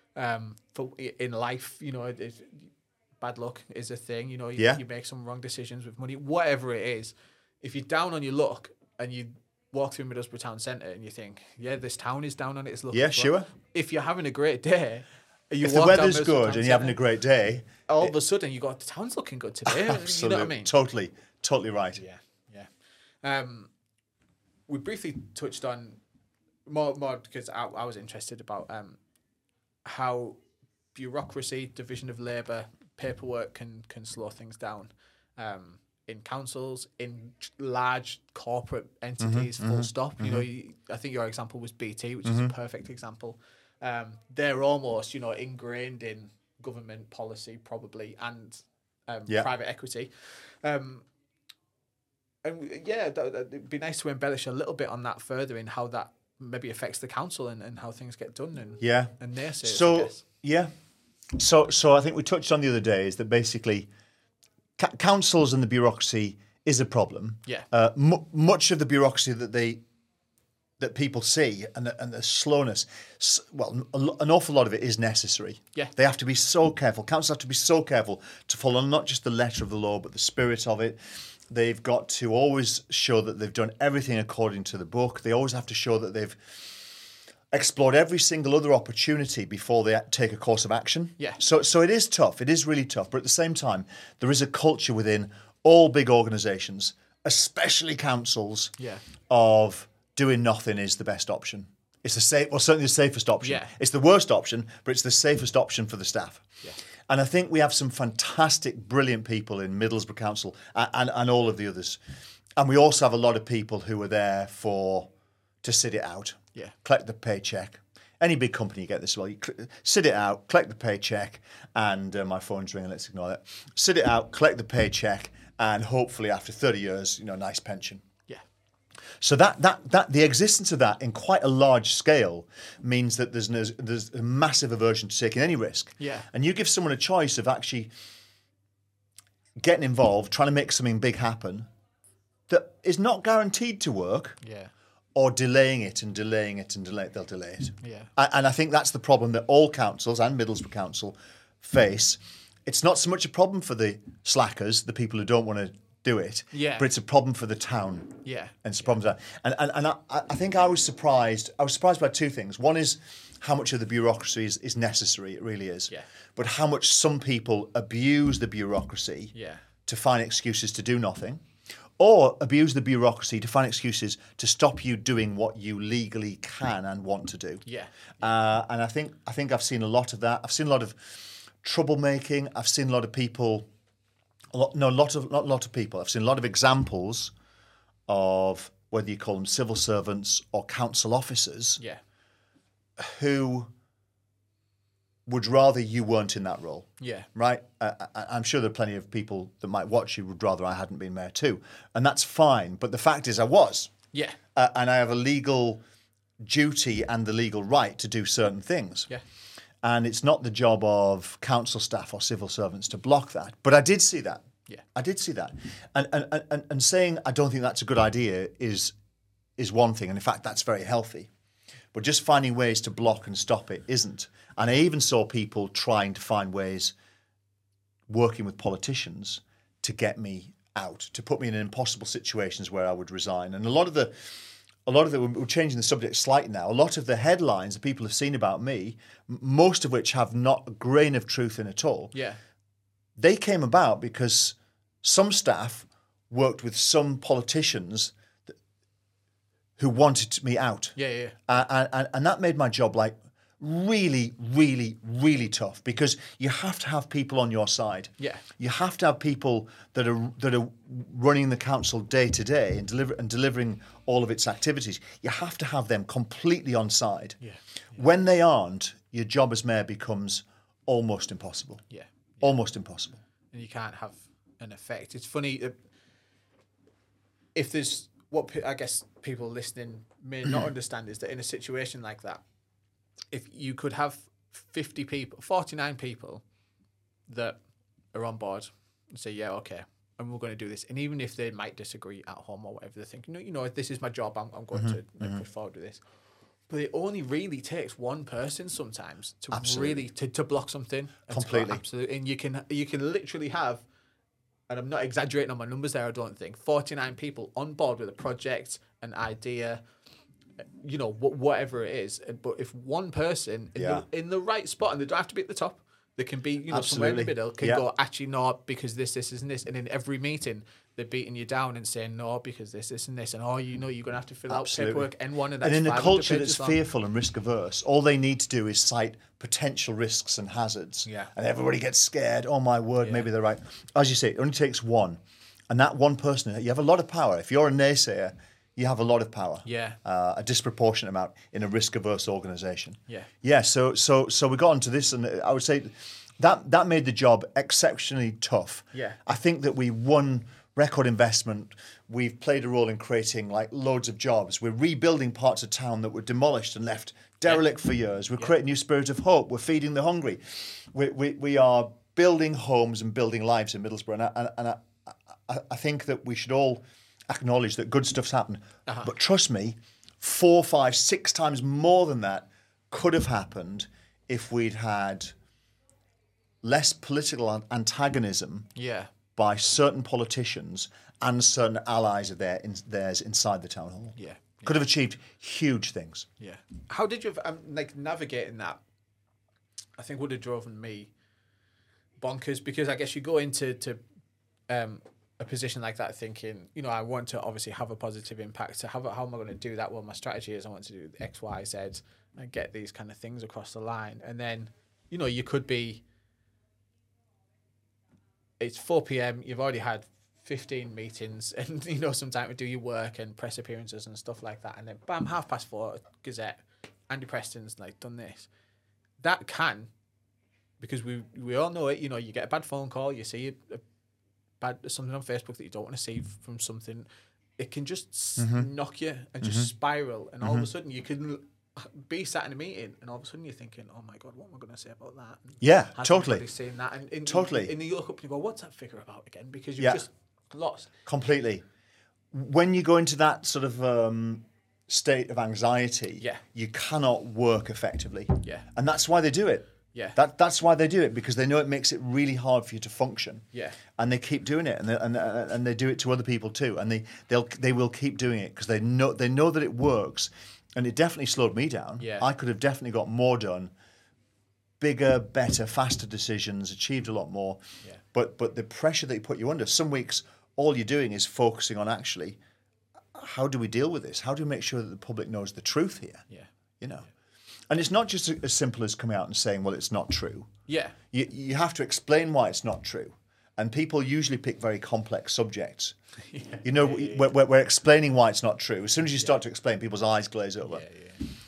in life, bad luck is a thing. You make some wrong decisions with money, whatever it is. If you're down on your luck and you walk through Middlesbrough town centre and you think, this town is down on its luck. Yeah, as well. sure. If you're having a great day, If the weather's good and you're having a great day, all of a sudden you got the town's looking good today. absolutely, You know what I mean? totally right. Yeah. We briefly touched on more because I was interested about how bureaucracy, division of labour, paperwork can slow things down in councils, in large corporate entities. Full stop. I think your example was BT, which is a perfect example. They're almost ingrained in government policy probably and private equity. It'd be nice to embellish a little bit on that further in how that maybe affects the council and how things get done and naysayers, I guess. So I think we touched on the other day is that basically councils and the bureaucracy is a problem. Yeah. Much of the bureaucracy that people see and the slowness, an awful lot of it is necessary. Yeah. They have to be so careful. Councils have to be so careful to follow not just the letter of the law, but the spirit of it. They've got to always show that they've done everything according to the book. They always have to show that they've explored every single other opportunity before they take a course of action. Yeah. So it is tough. It is really tough. But at the same time, there is a culture within all big organisations, especially councils, of doing nothing is the best option. It's certainly the safest option. Yeah. It's the worst option, but it's the safest option for the staff. Yeah. And I think we have some fantastic, brilliant people in Middlesbrough Council and all of the others. And we also have a lot of people who are there to sit it out, collect the paycheck. Any big company, you get this as well. You sit it out, collect the paycheck, and my phone's ringing, let's ignore that. Sit it out, collect the paycheck, and hopefully after 30 years, nice pension. So that the existence of that in quite a large scale means that there's a massive aversion to taking any risk. Yeah. And you give someone a choice of actually getting involved, trying to make something big happen that is not guaranteed to work. Yeah. Or delaying it and delaying it and they'll delay it. Yeah. And I think that's the problem that all councils and Middlesbrough Council face. It's not so much a problem for the slackers, the people who don't want to do it, but it's a problem for the town. Yeah. And it's a problem for that. And I think I was surprised. I was surprised by two things. One is how much of the bureaucracy is necessary. It really is. Yeah. But how much some people abuse the bureaucracy to find excuses to do nothing, or abuse the bureaucracy to find excuses to stop you doing what you legally can and want to do. Yeah. And I think I've seen a lot of that. I've seen a lot of troublemaking. I've seen a lot of people. Not a lot of people. I've seen a lot of examples of whether you call them civil servants or council officers, who would rather you weren't in that role. Yeah. Right? I'm sure there are plenty of people that might watch you would rather I hadn't been mayor too. And that's fine. But the fact is I was. Yeah. And I have a legal duty and the legal right to do certain things. Yeah. And it's not the job of council staff or civil servants to block that. But I did see that. Yeah. I did see that. And saying I don't think that's a good idea is one thing. And in fact, that's very healthy. But just finding ways to block and stop it isn't. And I even saw people trying to find ways, working with politicians, to get me out, to put me in impossible situations where I would resign. And a lot of the, we're changing the subject slightly now, a lot of the headlines that people have seen about me, most of which have not a grain of truth in at all, Yeah. they came about because some staff worked with some politicians who wanted me out. Yeah. And that made my job like really, really, really tough because you have to have people on your side. Yeah. You have to have people that are running the council day to day and delivering all of its activities. You have to have them completely on side. Yeah. When they aren't, your job as mayor becomes almost impossible. Yeah. Almost impossible. And you can't have an effect. It's funny, if there's what I guess people listening may not understand is that in a situation like that, if you could have 50 people, 49 people that are on board and say, yeah, okay, and we're going to do this. And even if they might disagree at home or whatever, they think, you know, this is my job, I'm going to push forward with this. But it only really takes one person sometimes to Absolutely. really to block something. And Completely. Absolutely. And you can literally have, and I'm not exaggerating on my numbers there, I don't think, 49 people on board with a project, an idea, you know, whatever it is. But if one person in the right spot, and they don't have to be at the top, they can be, you know, somewhere in the middle, can go, actually, no, because this, and this. And in every meeting, they're beating you down and saying, no, because this, and this. And, you know, you're going to have to fill out paperwork, N1, and that's in a 500 culture pages that's long. fearful and risk averse, all they need to do is cite potential risks and hazards. Yeah. And everybody gets scared. Oh, my word, maybe they're right. As you say, it only takes one. And that one person, you have a lot of power. If you're a naysayer, you have a lot of power. Yeah. A disproportionate amount in a risk-averse organisation. Yeah. Yeah, so we got onto this, and I would say that made the job exceptionally tough. Yeah. I think that we won record investment. We've played a role in creating like loads of jobs. We're rebuilding parts of town that were demolished and left derelict for years. We're creating new spirit of hope. We're feeding the hungry. We are building homes and building lives in Middlesbrough. And I think that we should all acknowledge that good stuff's happened. But trust me, 4, 5, 6 times more than that could have happened if we'd had less political antagonism by certain politicians and certain allies of theirs inside the town hall. Yeah. Could have achieved huge things. Yeah. How did you navigating that? I think would have driven me bonkers, because I guess you go into a position like that thinking, you know, I want to obviously have a positive impact. So how am I going to do that? Well, my strategy is I want to do X, Y, Z and get these kind of things across the line. And then, you know, you could be, it's 4 p.m, you've already had 15 meetings and, you know, some time to do your work and press appearances and stuff like that. And then bam, 4:30, Gazette, Andy Preston's like done this. That can, because we all know it, you know, you get a bad phone call, you see something on Facebook that you don't want to see from something, it can just knock you and just spiral. And all of a sudden you can be sat in a meeting and all of a sudden you're thinking, oh my God, what am I going to say about that? And yeah, has totally. anybody seen that? And Totally. And you look up and you go, what's that figure about again? Because you're just lost. Completely. When you go into that sort of state of anxiety, you cannot work effectively. Yeah. And that's why they do it. Yeah. That's why they do it, because they know it makes it really hard for you to function. Yeah. And they keep doing it, and they do it to other people too, and they will keep doing it because they know that it works, and it definitely slowed me down. Yeah. I could have definitely got more done, bigger, better, faster decisions, achieved a lot more. Yeah. But the pressure that you put you under, some weeks all you're doing is focusing on actually, how do we deal with this? How do we make sure that the public knows the truth here? Yeah. You know. And it's not just as simple as coming out and saying, well, it's not true. Yeah. You have to explain why it's not true. And people usually pick very complex subjects. You know, we're explaining why it's not true. As soon as you start to explain, people's eyes glaze over.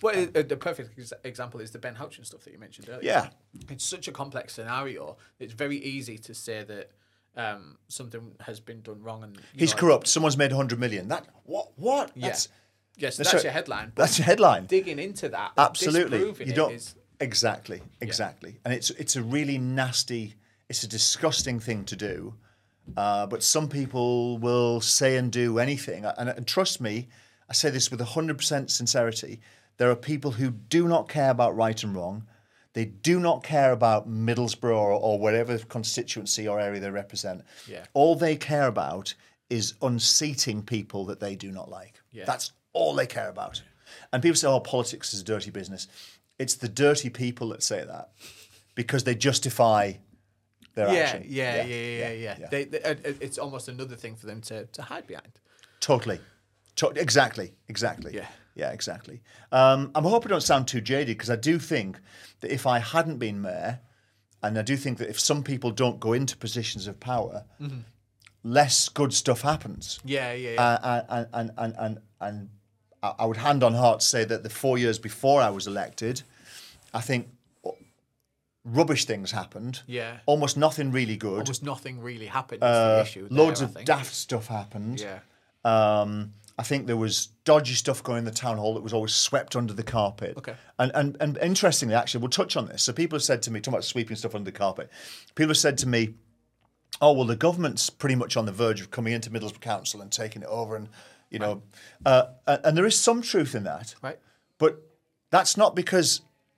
Well, the perfect example is the Ben Houchen stuff that you mentioned earlier. Yeah. It's such a complex scenario. It's very easy to say that something has been done wrong. And He's corrupt. Someone's made 100 million. What? Yeah. Yes, that's your headline. That's your headline. Digging into that, absolutely. disproving You don't it is, exactly, and it's a really nasty, it's a disgusting thing to do. But some people will say and do anything, and trust me, I say this with 100% sincerity. There are people who do not care about right and wrong. They do not care about Middlesbrough or whatever constituency or area they represent. Yeah. All they care about is unseating people that they do not like. Yeah. That's all they care about. And people say, oh, politics is a dirty business. It's the dirty people that say that because they justify their action. Yeah. It's almost another thing for them to hide behind. Totally. Exactly. Yeah, exactly. I hope I don't sound too jaded because I do think that if I hadn't been mayor, and I do think that if some people don't go into positions of power, less good stuff happens. Yeah. And I would hand on heart say that the 4 years before I was elected, I think rubbish things happened. Yeah. Almost nothing really good. Almost nothing really happened is the issue. Loads of daft stuff happened. Yeah. I think there was dodgy stuff going in the town hall that was always swept under the carpet. Okay. And interestingly, actually, we'll touch on this. So people have said to me, talking about sweeping stuff under the carpet, people have said to me, oh, well, the government's pretty much on the verge of coming into Middlesbrough Council and taking it over and, you know, and there is some truth in that. Right. But that's not because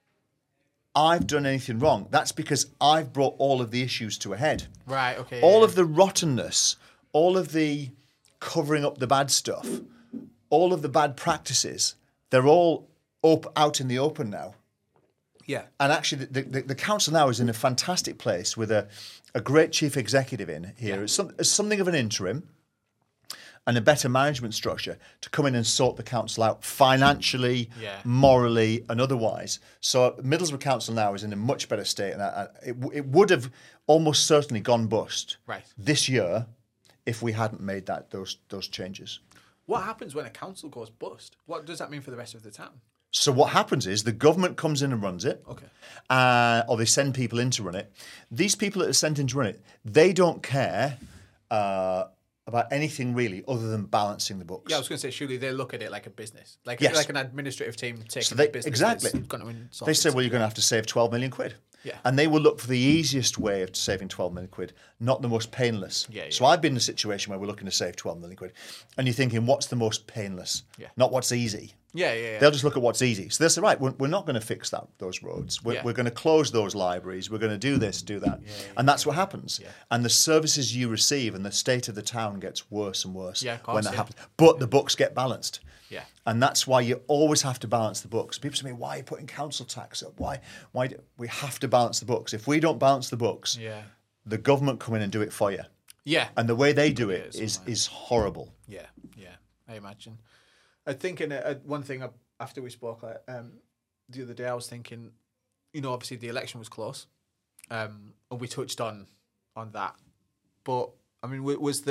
I've done anything wrong. That's because I've brought all of the issues to a head. Right, okay. All of the rottenness, all of the covering up the bad stuff, all of the bad practices, they're all out in the open now. Yeah. And actually, the council now is in a fantastic place with a great chief executive in here. It's something of an interim and a better management structure to come in and sort the council out financially, morally, and otherwise. So Middlesbrough Council now is in a much better state, and it would have almost certainly gone bust this year if we hadn't made those changes. What happens when a council goes bust? What does that mean for the rest of the town? So what happens is the government comes in and runs it, or they send people in to run it. These people that are sent in to run it, they don't care about anything really other than balancing the books. Yeah, I was going to say, surely they look at it like a business, like an administrative team taking the business. Exactly. They say, well, you're going to have to save 12 million quid. Yeah. And they will look for the easiest way of saving 12 million quid, not the most painless. So I've been in a situation where we're looking to save 12 million quid. And you're thinking, what's the most painless? Not what's easy. They'll just look at what's easy. So they'll say, right, we're not going to fix those roads. We're going to close those libraries. We're going to do this, do that. And that's what happens. And the services you receive and the state of the town gets worse and worse when that happens. But the books get balanced. And that's why you always have to balance the books. People say to me, why are you putting council tax up? Why we have to balance the books. If we don't balance the books, the government come in and do it for you. And the way they do it is horrible. Yeah, I imagine. I think one thing after we spoke the other day, I was thinking, obviously the election was close, and we touched on that. But I mean,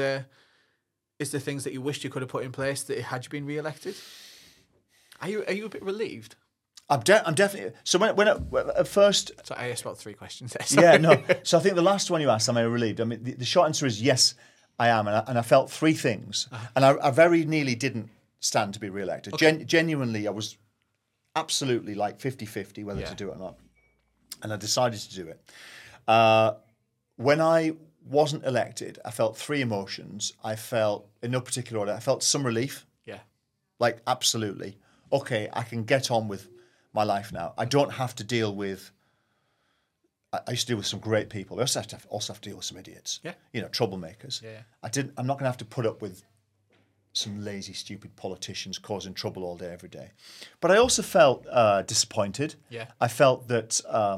is there things that you wished you could have put in place that had you been re-elected? Are you a bit relieved? I'm definitely. So when at first, so I asked about 3 questions there. Yeah, no. So I think the last one you asked, am I relieved? I mean, the short answer is yes, I am, and I felt 3 things, and I very nearly didn't stand to be re-elected. Genuinely, I was absolutely like 50-50 whether to do it or not, and I decided to do it. When I wasn't elected, I felt 3 emotions. I felt, in no particular order, I felt some relief. Like, absolutely. Okay, I can get on with my life now. I don't have to deal with... I used to deal with some great people. I also have to deal with some idiots. Troublemakers. I'm not going to have to put up with some lazy, stupid politicians causing trouble all day, every day. But I also felt disappointed. I felt that...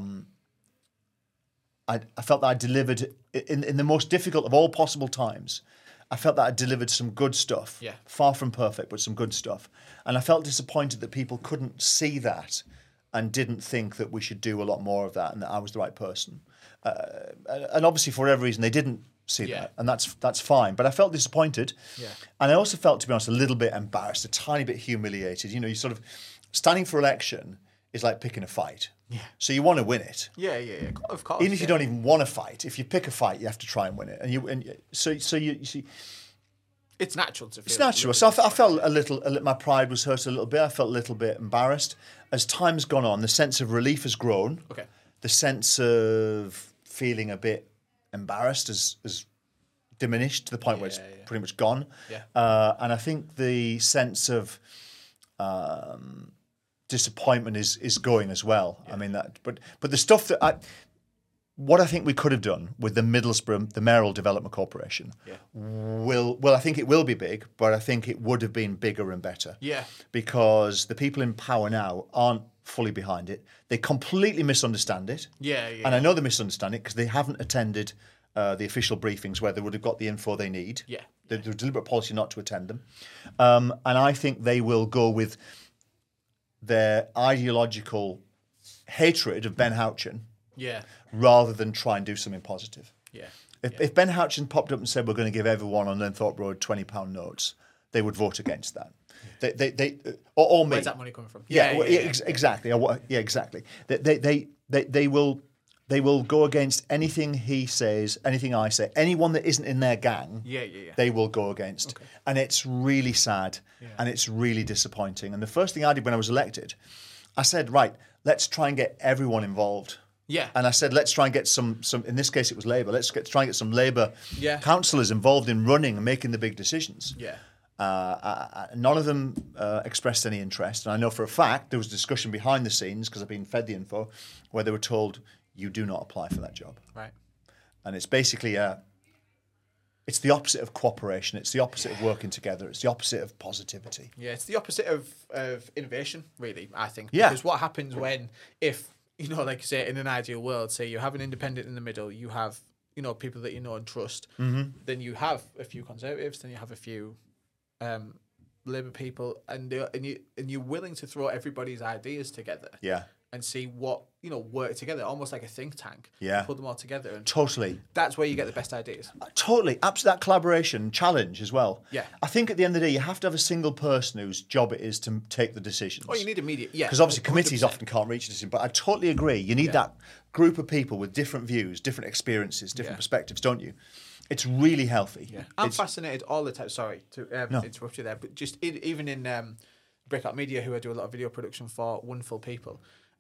I felt that I delivered in the most difficult of all possible times. I felt that I delivered some good stuff. Far from perfect, but some good stuff. And I felt disappointed that people couldn't see that and didn't think that we should do a lot more of that and that I was the right person. And obviously, for whatever reason, they didn't see that. And that's fine. But I felt disappointed. And I also felt, to be honest, a little bit embarrassed, a tiny bit humiliated. You sort of standing for election is like picking a fight. Yeah. So you want to win it. Yeah. Of course. Even if you don't even want to fight, if you pick a fight, you have to try and win it. So you see, it's natural to feel. it's natural. So I felt a little. My pride was hurt a little bit. I felt a little bit embarrassed. As time's gone on, the sense of relief has grown. Okay. The sense of feeling a bit embarrassed has diminished to the point where it's pretty much gone. Yeah. And I think the sense of disappointment is going as well. Yeah. I mean but the stuff that what I think we could have done with the Middlesbrough, the Mayoral Development Corporation, I think it will be big, but I think it would have been bigger and better. Yeah. Because the people in power now aren't fully behind it. They completely misunderstand it. Yeah. And I know they misunderstand it because they haven't attended the official briefings where they would have got the info they need. Yeah. There's a deliberate policy not to attend them. And I think they will go with their ideological hatred of Ben Houchen rather than try and do something positive. Yeah. If Ben Houchen popped up and said we're going to give everyone on Linthorpe Road £20 notes, they would vote against that. Or me. Where's that money coming from? Exactly. Yeah, exactly. They will go against anything he says, anything I say, anyone that isn't in their gang. They will go against, and it's really sad and it's really disappointing. And the first thing I did when I was elected, I said, right, let's try and get everyone involved. Yeah. And I said, let's try and get some. In this case, it was Labour. Try and get some Labour councillors involved in running and making the big decisions. Yeah. None of them expressed any interest, and I know for a fact there was discussion behind the scenes because I've been fed the info where they were told you do not apply for that job. Right. And it's basically it's the opposite of cooperation. It's the opposite of working together. It's the opposite of positivity. Yeah, it's the opposite of innovation, really, I think. Yeah. Because what happens if, like you say, in an ideal world, say you have an independent in the middle, you have, people that you know and trust, then you have a few Conservatives, then you have a few Labour people, and you're willing to throw everybody's ideas together. Yeah. And see what, work together, almost like a think tank. Yeah. Put them all together. And totally. That's where you get the best ideas. Totally. Absolutely. That collaboration challenge as well. Yeah. I think at the end of the day, you have to have a single person whose job it is to take the decisions. Oh, you need immediate. Yeah. Because obviously 100%. committees often can't reach a decision. But I totally agree. You need that group of people with different views, different experiences, different perspectives, don't you? It's really healthy. Yeah. I'm fascinated all the time. Sorry to interrupt you there. But just even in Breakout Media, who I do a lot of video production for, wonderful people,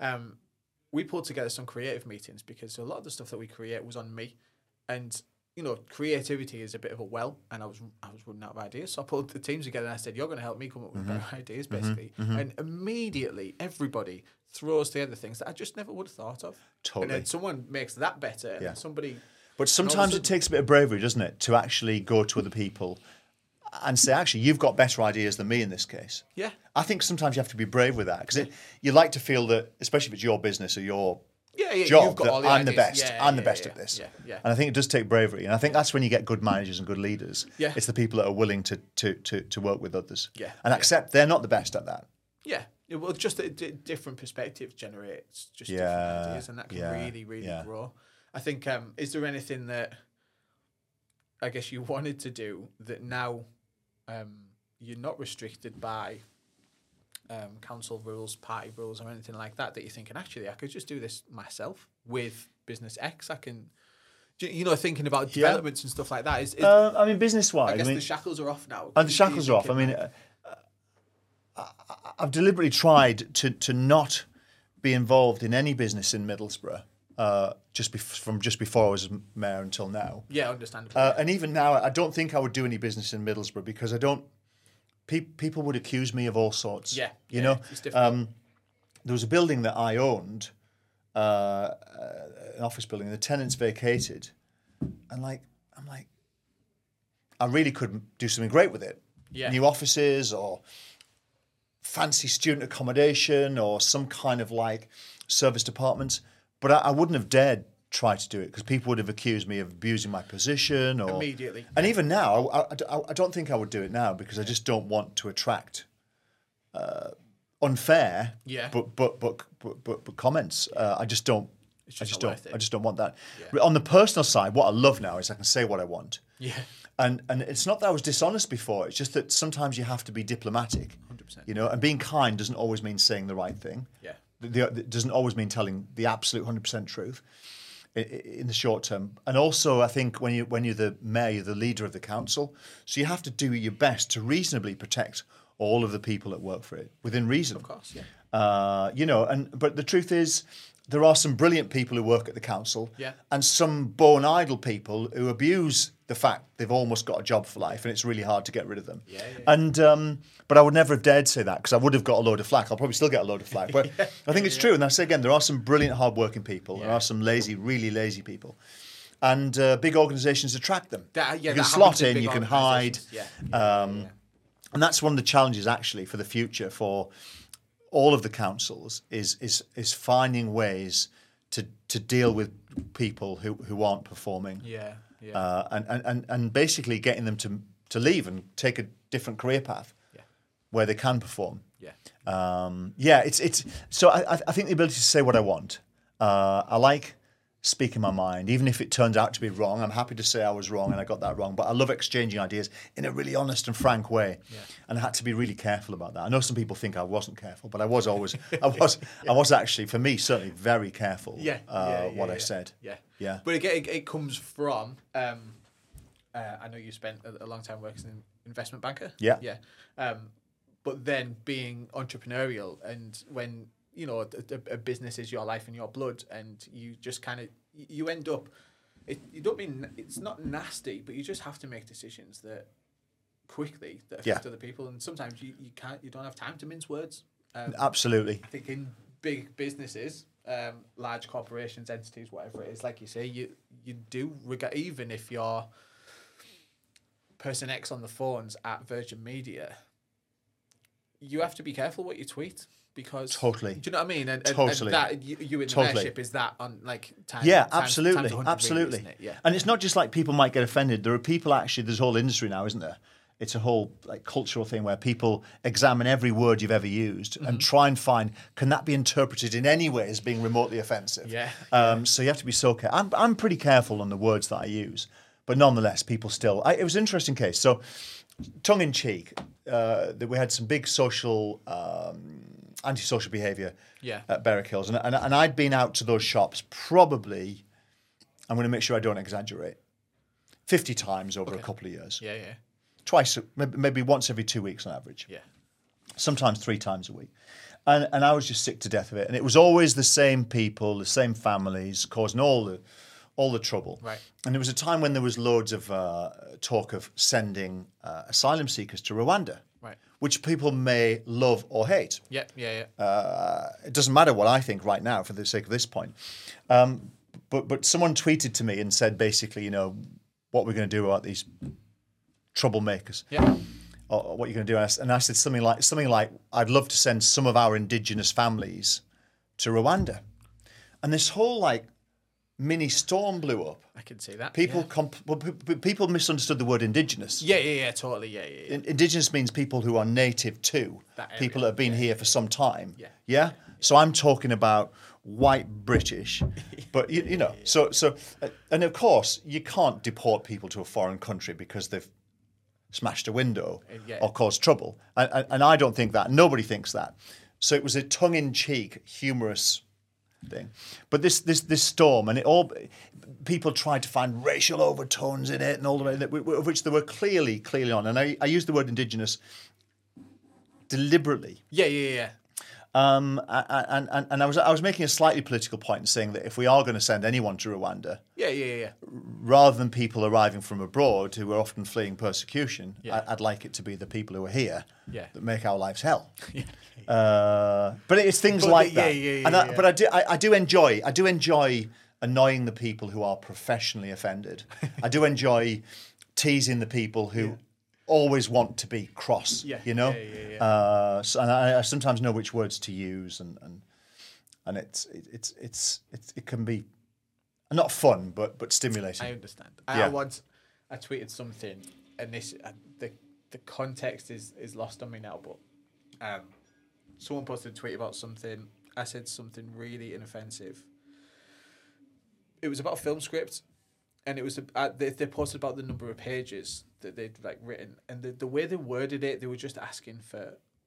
we pulled together some creative meetings because a lot of the stuff that we create was on me, and creativity is a bit of a well, and I was running out of ideas, so I pulled the teams together and I said, you're going to help me come up with better ideas, basically. And immediately everybody throws together things that I just never would have thought of. Totally. And then someone makes that better, and somebody. But sometimes it takes a bit of bravery, doesn't it, to actually go to other people and say, actually, you've got better ideas than me in this case. Yeah. I think sometimes you have to be brave with that because you like to feel that, especially if it's your business or your job, that I'm the best. I'm the best at this. Yeah. And I think it does take bravery. And I think that's when you get good managers and good leaders. Yeah. It's the people that are willing to work with others. Yeah. And accept they're not the best at that. Yeah. Well, just a different perspective generates just different ideas, and that can really grow. I think, is there anything that I guess you wanted to do that now you're not restricted by council rules, party rules, or anything like that you're thinking, actually, I could just do this myself with Business X. I can, thinking about developments and stuff like that. I mean, business-wise, I guess the shackles are off now. And the shackles are off. I mean, I've deliberately tried to not be involved in any business in Middlesbrough. From just before I was mayor until now. Yeah, understandable. And even now, I don't think I would do any business in Middlesbrough because I don't. People would accuse me of all sorts. Yeah, you know. It's difficult. There was a building that I owned, an office building. The tenants vacated, and I'm like, I really could do something great with it. Yeah. New offices or fancy student accommodation or some kind of service departments. But I wouldn't have dared try to do it because people would have accused me of abusing my position. Or immediately. And even now, I don't think I would do it now because I just don't want to attract unfair, but comments. I just don't. I just don't want that. Yeah. On the personal side, what I love now is I can say what I want. Yeah. And it's not that I was dishonest before. It's just that sometimes you have to be diplomatic. 100%. 100%. You know, and being kind doesn't always mean saying the right thing. Yeah. It doesn't always mean telling the absolute 100% truth in the short term. And also, I think when you're the mayor, you're the leader of the council, so you have to do your best to reasonably protect all of the people that work for it within reason. Of course, yeah. You know, but the truth is, there are some brilliant people who work at the council, Yeah. and some born idle people who abuse the fact they've almost got a job for life, and it's really hard to get rid of them. Yeah. And but I would never have dared say that, because I would have got a load of flack. I'll probably still get a load of flack, but I think it's true. And I say again, there are some brilliant, hardworking people. There are some lazy, really lazy people, and big organisations attract them. You can slot in, you can hide, and that's one of the challenges actually for the future for all of the councils is finding ways to deal with people who aren't performing. And basically getting them to leave and take a different career path where they can perform. It's so I think the ability to say what I want. I like speaking my mind, even if it turns out to be wrong. I'm happy to say I was wrong and I got that wrong, but I love exchanging ideas in a really honest and frank way. And I had to be really careful about that. I know some people think I wasn't careful, but I was always I was actually, for me, certainly very careful what I said. But again, it comes from I know you spent a long time working as an investment banker. But then being entrepreneurial, and when you know a business is your life and your blood, and you just kind of you end up. You don't mean it's not nasty, but you just have to make decisions that quickly that affect other people, and sometimes you don't have time to mince words. Absolutely. I think in big businesses, large corporations, entities, whatever it is, like you say, you do even if you're person X on the phones at Virgin Media, you have to be careful what you tweet. Because totally, do you know what I mean? And that you in the mayorship, is that on like time? Absolutely. Really, isn't it? And it's not just like people might get offended. There are people actually. There's a whole industry now, isn't there? It's a whole like cultural thing where people examine every word you've ever used and try and find, can that be interpreted in any way as being remotely offensive? So you have to be so careful. I'm pretty careful on the words that I use, but nonetheless, people still. It was an interesting case. So, tongue in cheek, that we had some big social. Antisocial behaviour at Berwick Hills. And I'd been out to those shops probably, I'm going to make sure I don't exaggerate, 50 times over a couple of years. Twice, maybe once every 2 weeks on average. Sometimes 3 times a week. And I was just sick to death of it. And it was always the same people, the same families, causing all the trouble. Right. And there was a time when there was loads of talk of sending asylum seekers to Rwanda. Right. Which people may love or hate. It doesn't matter what I think right now for the sake of this point. But someone tweeted to me and said basically, you know, what we're going to do about these troublemakers. Or what you're going to do. And I said something like, I'd love to send some of our indigenous families to Rwanda. And this whole like mini storm blew up. I can see that. People misunderstood the word indigenous. Totally. Indigenous means people who are native to, people that have been here for some time. So I'm talking about white British, but you know, so and of course you can't deport people to a foreign country because they've smashed a window or caused trouble, and I don't think that. Nobody thinks that. So it was a tongue-in-cheek, humorous thing. But this storm, and people tried to find racial overtones in it and all the way, of which there were clearly on. And I used the word indigenous deliberately. And I was making a slightly political point in saying that if we are going to send anyone to Rwanda, rather than people arriving from abroad who are often fleeing persecution, I'd like it to be the people who are here that make our lives hell. But it's things like that. But I do enjoy annoying the people who are professionally offended. I do enjoy teasing the people who always want to be cross, you know. So, and I sometimes know which words to use, and it can be not fun, but stimulating. I understand. I tweeted something, and this the context is lost on me now. But someone posted a tweet about something. I said something really inoffensive. It was about a film script. And it was they posted about the number of pages that they'd like written, and the way they worded it, they were just asking for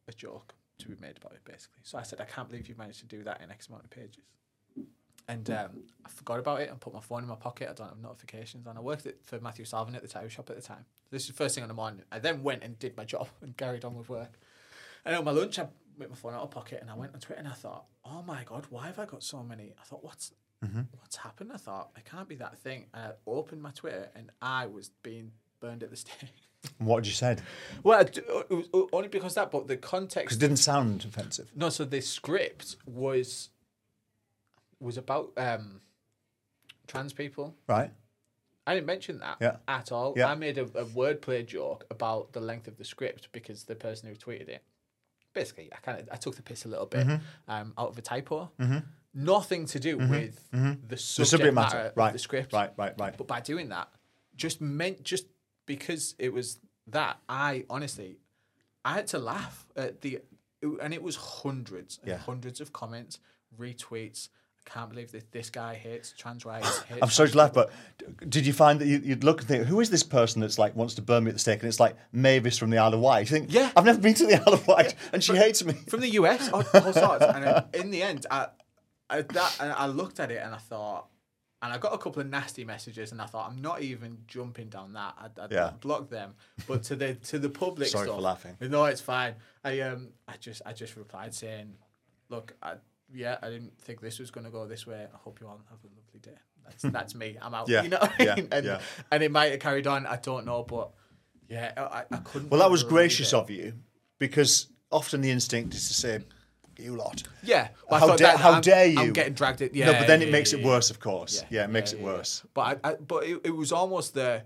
a joke to be made about it, basically. So I said, I can't believe you managed to do that in X amount of pages. And I forgot about it and put my phone in my pocket. I don't have notifications. And I worked for Matthew Salvin at the tattoo shop at the time. This is the first thing in the morning. I then went and did my job and carried on with work. And at my lunch, I put my phone out of my pocket and I went on Twitter and I thought, oh my God, why have I got so many? I thought, what's happened? I thought, it can't be that thing. And I opened my Twitter and I was being burned at the stake. What you said? Well, it was only because that, but the context... Because it didn't sound offensive. No, so the script was about trans people. Right. I didn't mention that at all. Yeah. I made a wordplay joke about the length of the script because the person who tweeted it, basically, I took the piss a little bit out of a typo. Nothing to do with the subject matter of the script. Right. But by doing that, just because it was that, I had to laugh at and it was hundreds and hundreds of comments, retweets. I can't believe that this guy hates trans rights. I'm sorry to laugh, but did you find that you'd look and think, who is this person that's like wants to burn me at the stake? And it's like Mavis from the Isle of Wight. You think, yeah, I've never been to the Isle of Wight, and she hates me. From the US, all sorts. And in the end, I looked at it and I thought, and I got a couple of nasty messages, and I thought, I'm not even jumping down that. I blocked them. But to the public Sorry stuff, for laughing. No, it's fine. I just replied saying, look, I didn't think this was going to go this way. I hope you all have a lovely day. That's me. I'm out. Yeah. You know what I mean? And it might have carried on. I don't know, but I couldn't. Well, that was gracious of you, because often the instinct is to say, you lot. Yeah. Well, how dare you? I'm getting dragged in. Yeah. No, but then it makes it worse, of course. Yeah, it makes it worse. But it was almost the.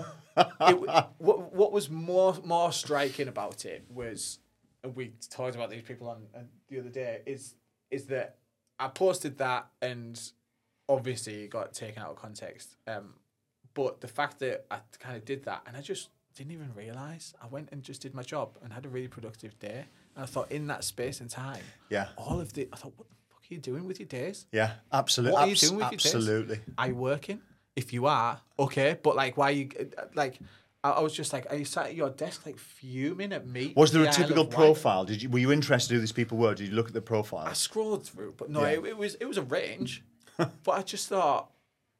What was more striking about it was, and we talked about these people on the other day, is that I posted that and obviously it got taken out of context. But the fact that I kind of did that and I just didn't even realise. I went and just did my job and had a really productive day. And I thought, in that space and time, I thought, what the fuck are you doing with your days? Yeah, absolutely. What are you doing with your days? Absolutely. Are you working? If you are, okay. But like, why are you like? I was just like, are you sat at your desk like fuming at me? Was there a typical profile? Were you interested in who these people were? Did you look at the profile? I scrolled through, but no, it was a range. But I just thought.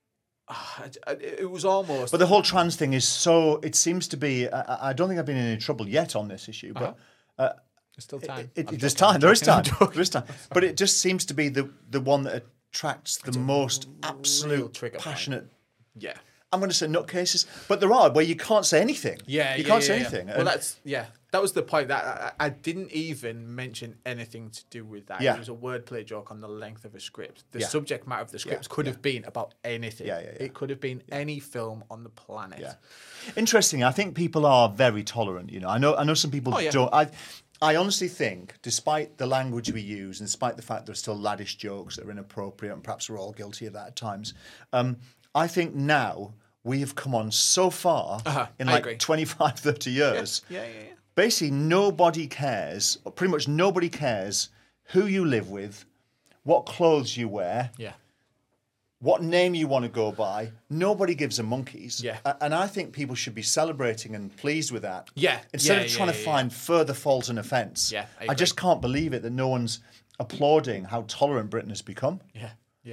It was almost. But the whole trans thing is so. It seems to be. I don't think I've been in any trouble yet on this issue, but there's still time. There's time. There is time. There is time. But it just seems to be the one that attracts the most absolute passionate. Yeah. I'm going to say nutcases, but there are where you can't say anything. Yeah, you can't say anything. Well, that was the point. That I didn't even mention anything to do with that. Yeah. It was a wordplay joke on the length of a script. The subject matter of the script could have been about anything. It could have been any film on the planet. Yeah. Interesting. I think people are very tolerant. You know, I know some people don't. I honestly think, despite the language we use, and despite the fact there are still laddish jokes that are inappropriate, and perhaps we're all guilty of that at times, I think now we have come on so far in like 25, 30 years. Yeah. Basically, nobody cares, or pretty much nobody cares who you live with, what clothes you wear, what name you want to go by. Nobody gives a monkeys. Yeah. And I think people should be celebrating and pleased with that. Yeah. Instead of trying to find further fault and offence. Yeah, I just can't believe it that no one's applauding how tolerant Britain has become. Yeah.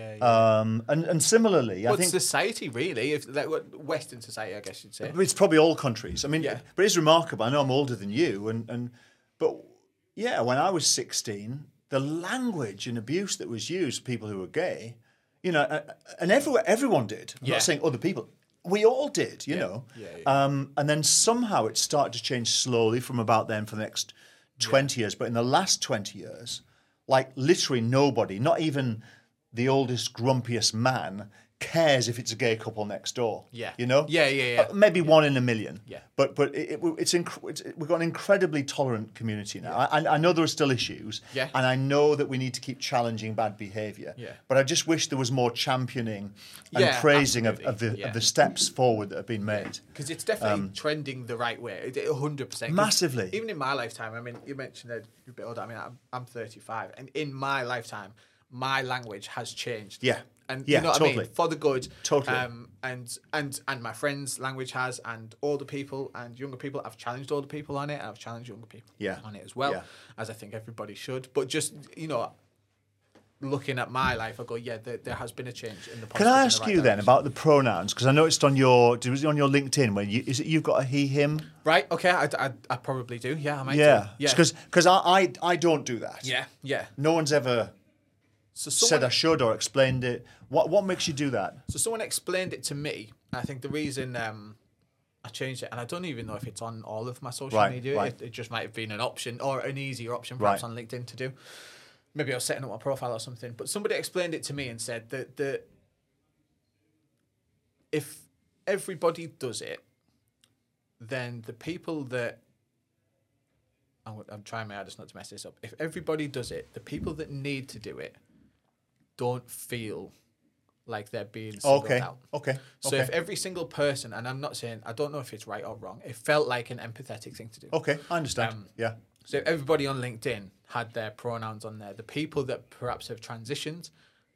And similarly, I think society really, if like Western society, I guess you'd say. It's probably all countries. I mean, but it's remarkable. I know I'm older than you, but when I was 16, the language and abuse that was used for people who were gay, you know, and everyone did. I'm not saying other people. We all did, you know. And then somehow it started to change slowly from about then for the next 20 years. But in the last 20 years, like literally nobody, not even the oldest, grumpiest man, cares if it's a gay couple next door. Yeah. You know? Yeah. Maybe 1 in a million. Yeah. But we've got an incredibly tolerant community now. Yeah. I know there are still issues. Yeah. And I know that we need to keep challenging bad behaviour. Yeah. But I just wish there was more championing and praising of the steps forward that have been made. Because it's definitely trending the right way. 100%. Massively. Even in my lifetime, I mean, you mentioned that you're a bit older. I mean, I'm 35. And in my lifetime, my language has changed. Yeah. And Yeah, you know what I totally. mean? For the good. Totally. And my friends' language has, and older people and younger people. I've challenged older people on it, and I've challenged younger people Yeah. on it as well, Yeah. as I think everybody should. But just, looking at my life, I go, yeah, there has been a change in the positive. Can I in the ask right you then direction. about the pronouns? Because I noticed on your LinkedIn where you've got a he, him. Right, okay, I probably do. Yeah, I might Yeah. do. Yeah. Because I don't do that. Yeah. No one's ever So said I should or explained it. What makes you do that? So someone explained it to me. I think the reason I changed it, and I don't even know if it's on all of my social Right, media. right. It just might have been an option or an easier option, perhaps on LinkedIn to do. Maybe I was setting up my profile or something. But somebody explained it to me and said that if everybody does it, then the people that I'm trying my hardest not to mess this up. If everybody does it, the people that need to do it don't feel like they're being singled out. Okay. So if every single person, and I'm not saying, I don't know if it's right or wrong, it felt like an empathetic thing to do. Okay, I understand. Yeah. So if everybody on LinkedIn had their pronouns on there, the people that perhaps have transitioned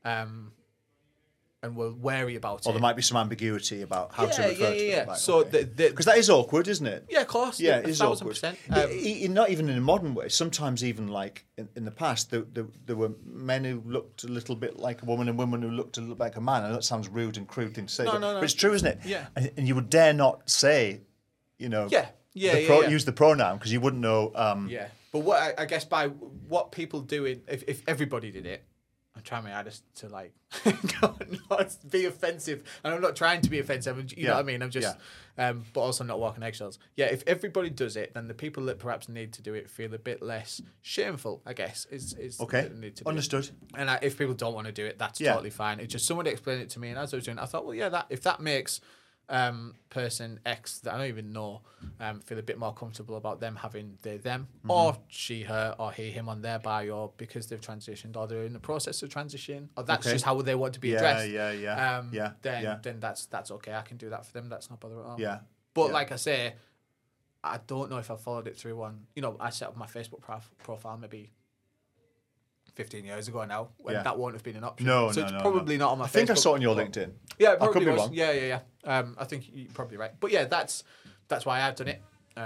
and were wary about Or it. there might be some ambiguity about how to refer to them. Yeah. Right, So okay. the Because that is awkward, isn't it? yeah, of course. Yeah, it is 1,000%. awkward. Not even in a modern way. Sometimes even like in the past, there were men who looked a little bit like a woman and women who looked a little bit like a man. I know that sounds rude and crude thing to say, No. but it's true, isn't it? Yeah. And you would dare not say, Yeah. use the pronoun because you wouldn't know. Yeah, but what I guess by what people doing, if everybody did it, I'm trying my hardest to like not be offensive, and I'm not trying to be offensive. You know what I mean? I'm just, but also not walking eggshells. Yeah, if everybody does it, then the people that perhaps need to do it feel a bit less shameful. I guess is Okay, that need to do it. understood. And if people don't want to do it, that's totally fine. It's just somebody explained it to me, and as I was doing it, I thought, well, yeah, if that makes person X that I don't even know feel a bit more comfortable about them having they them or she her or he him on their bio because they've transitioned or they're in the process of transition or that's just how they want to be addressed. Then that's okay. I can do that for them. That's not bother at all. Yeah. But like I say, I don't know if I followed it through on. I set up my Facebook profile maybe 15 years ago now, when that won't have been an option. No, so it's probably not on my Facebook. I think I saw it on your LinkedIn. Yeah, it I could probably be was. wrong. Yeah. I think you're probably right. But yeah, that's why I've done it.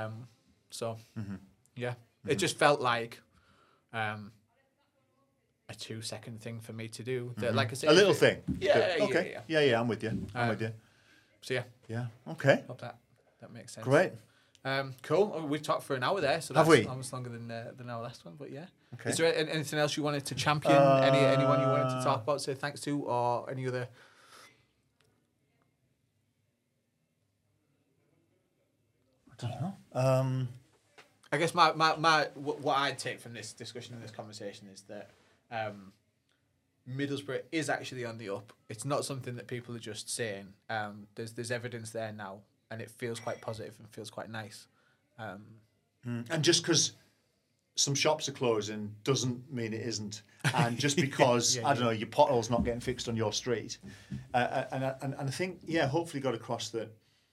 It just felt like a 2-second thing for me to do. That, like I said, A little thing. Yeah, Okay. yeah. Yeah, I'm with you. I'm with you. So yeah, Yeah. Okay. hope that makes sense. Great. Cool. Oh, we've talked for an hour there, so that's Have we? almost longer than our last one. But yeah. Okay. Is there anything else you wanted to champion? Anyone you wanted to talk about, say thanks to, or any other? I don't know. I guess what I take from this discussion and this conversation is that Middlesbrough is actually on the up. It's not something that people are just saying. There's evidence there now, and it feels quite positive and feels quite nice. And just because some shops are closing doesn't mean it isn't. And just because, I don't know, your pothole's not getting fixed on your street. And I think, hopefully got across that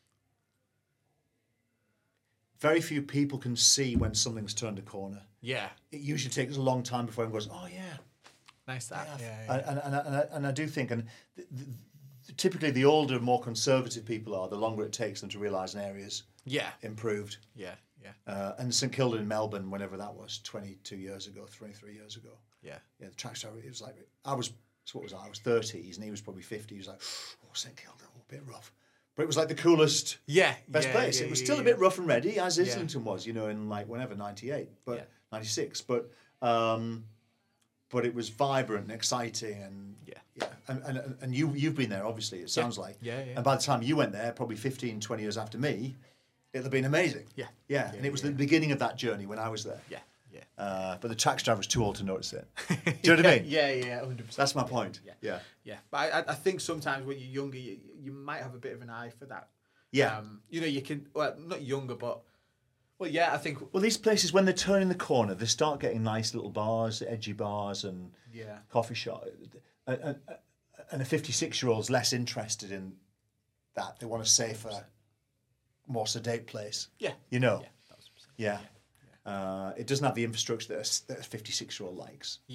very few people can see when something's turned a corner. Yeah. It usually takes a long time before everyone goes, oh, yeah. Nice that. Yeah. And I do think, and typically the older, more conservative people are, the longer it takes them to realise an area's improved. Yeah. And St Kilda in Melbourne, whenever that was, 22 years ago, 23 years ago. Yeah. The track star, it was like, I was 30s and he was probably 50. He was like, oh, St Kilda, a bit rough. But it was like the coolest, best place. It was still a bit rough and ready, as Islington was, in like whenever, 98, but 96. But it was vibrant and exciting and you've been there, obviously, it sounds like. Yeah. And by the time you went there, probably 15, 20 years after me, it'll have been amazing. Yeah. And it was the beginning of that journey when I was there. Yeah. But the taxi driver was too old to notice it. Do you know what I mean? Yeah, 100%. That's my point. Yeah. But I think sometimes when you're younger, you might have a bit of an eye for that. Yeah. You can, well, not younger, but, I think. Well, these places, when they turn in the corner, they start getting nice little bars, edgy bars and coffee shop. And a 56-year-old's less interested in that. They want a safer, more sedate place. Yeah. Yeah. It doesn't have the infrastructure that a 56-year-old likes. Yeah.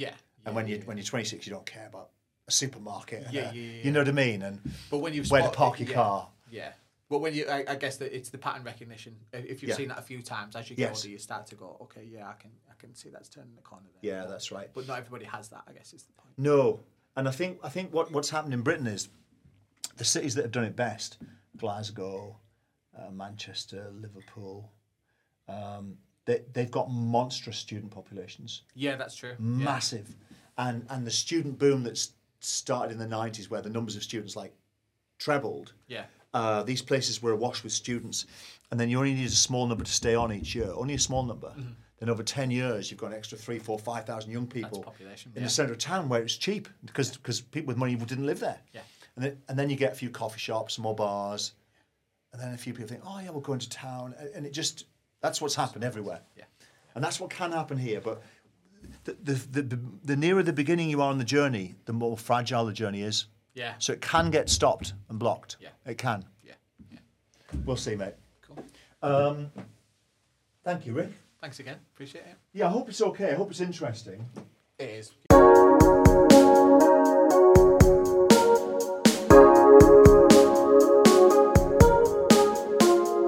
And when you're 26, you don't care about a supermarket. And Yeah. You know what I mean? And But when you've where to spotted park it, your car. Yeah. But when you, I guess that it's the pattern recognition. If you've Yeah. seen that a few times, as you get Yes. older, you start to go, okay, yeah, I can see that's turning the corner there. Yeah, that's right. But not everybody has that, I guess, is the point. No, and I think what's happened in Britain is the cities that have done it best, Glasgow, Manchester, Liverpool, they've got monstrous student populations, Yeah, that's true. massive, and the student boom that's started in the 90s, where the numbers of students like trebled. Yeah. These places were awash with students, and then you only need a small number to stay on each year, only a small number. Mm-hmm. Then over 10 years, you've got an extra 3, 4, 5,000 young people population, in yeah. the centre of town where it's cheap because people with money didn't live there. Yeah. And then you get a few coffee shops, some more bars, and then a few people think, oh yeah, we'll go into town, and that's what's happened everywhere. Yeah. And that's what can happen here, but the nearer the beginning you are on the journey, the more fragile the journey is. Yeah. So it can get stopped and blocked. Yeah. It can. Yeah. We'll see, mate. Cool. Thank you, Rick. Thanks again. Appreciate it. Yeah, I hope it's okay. I hope it's interesting. It is.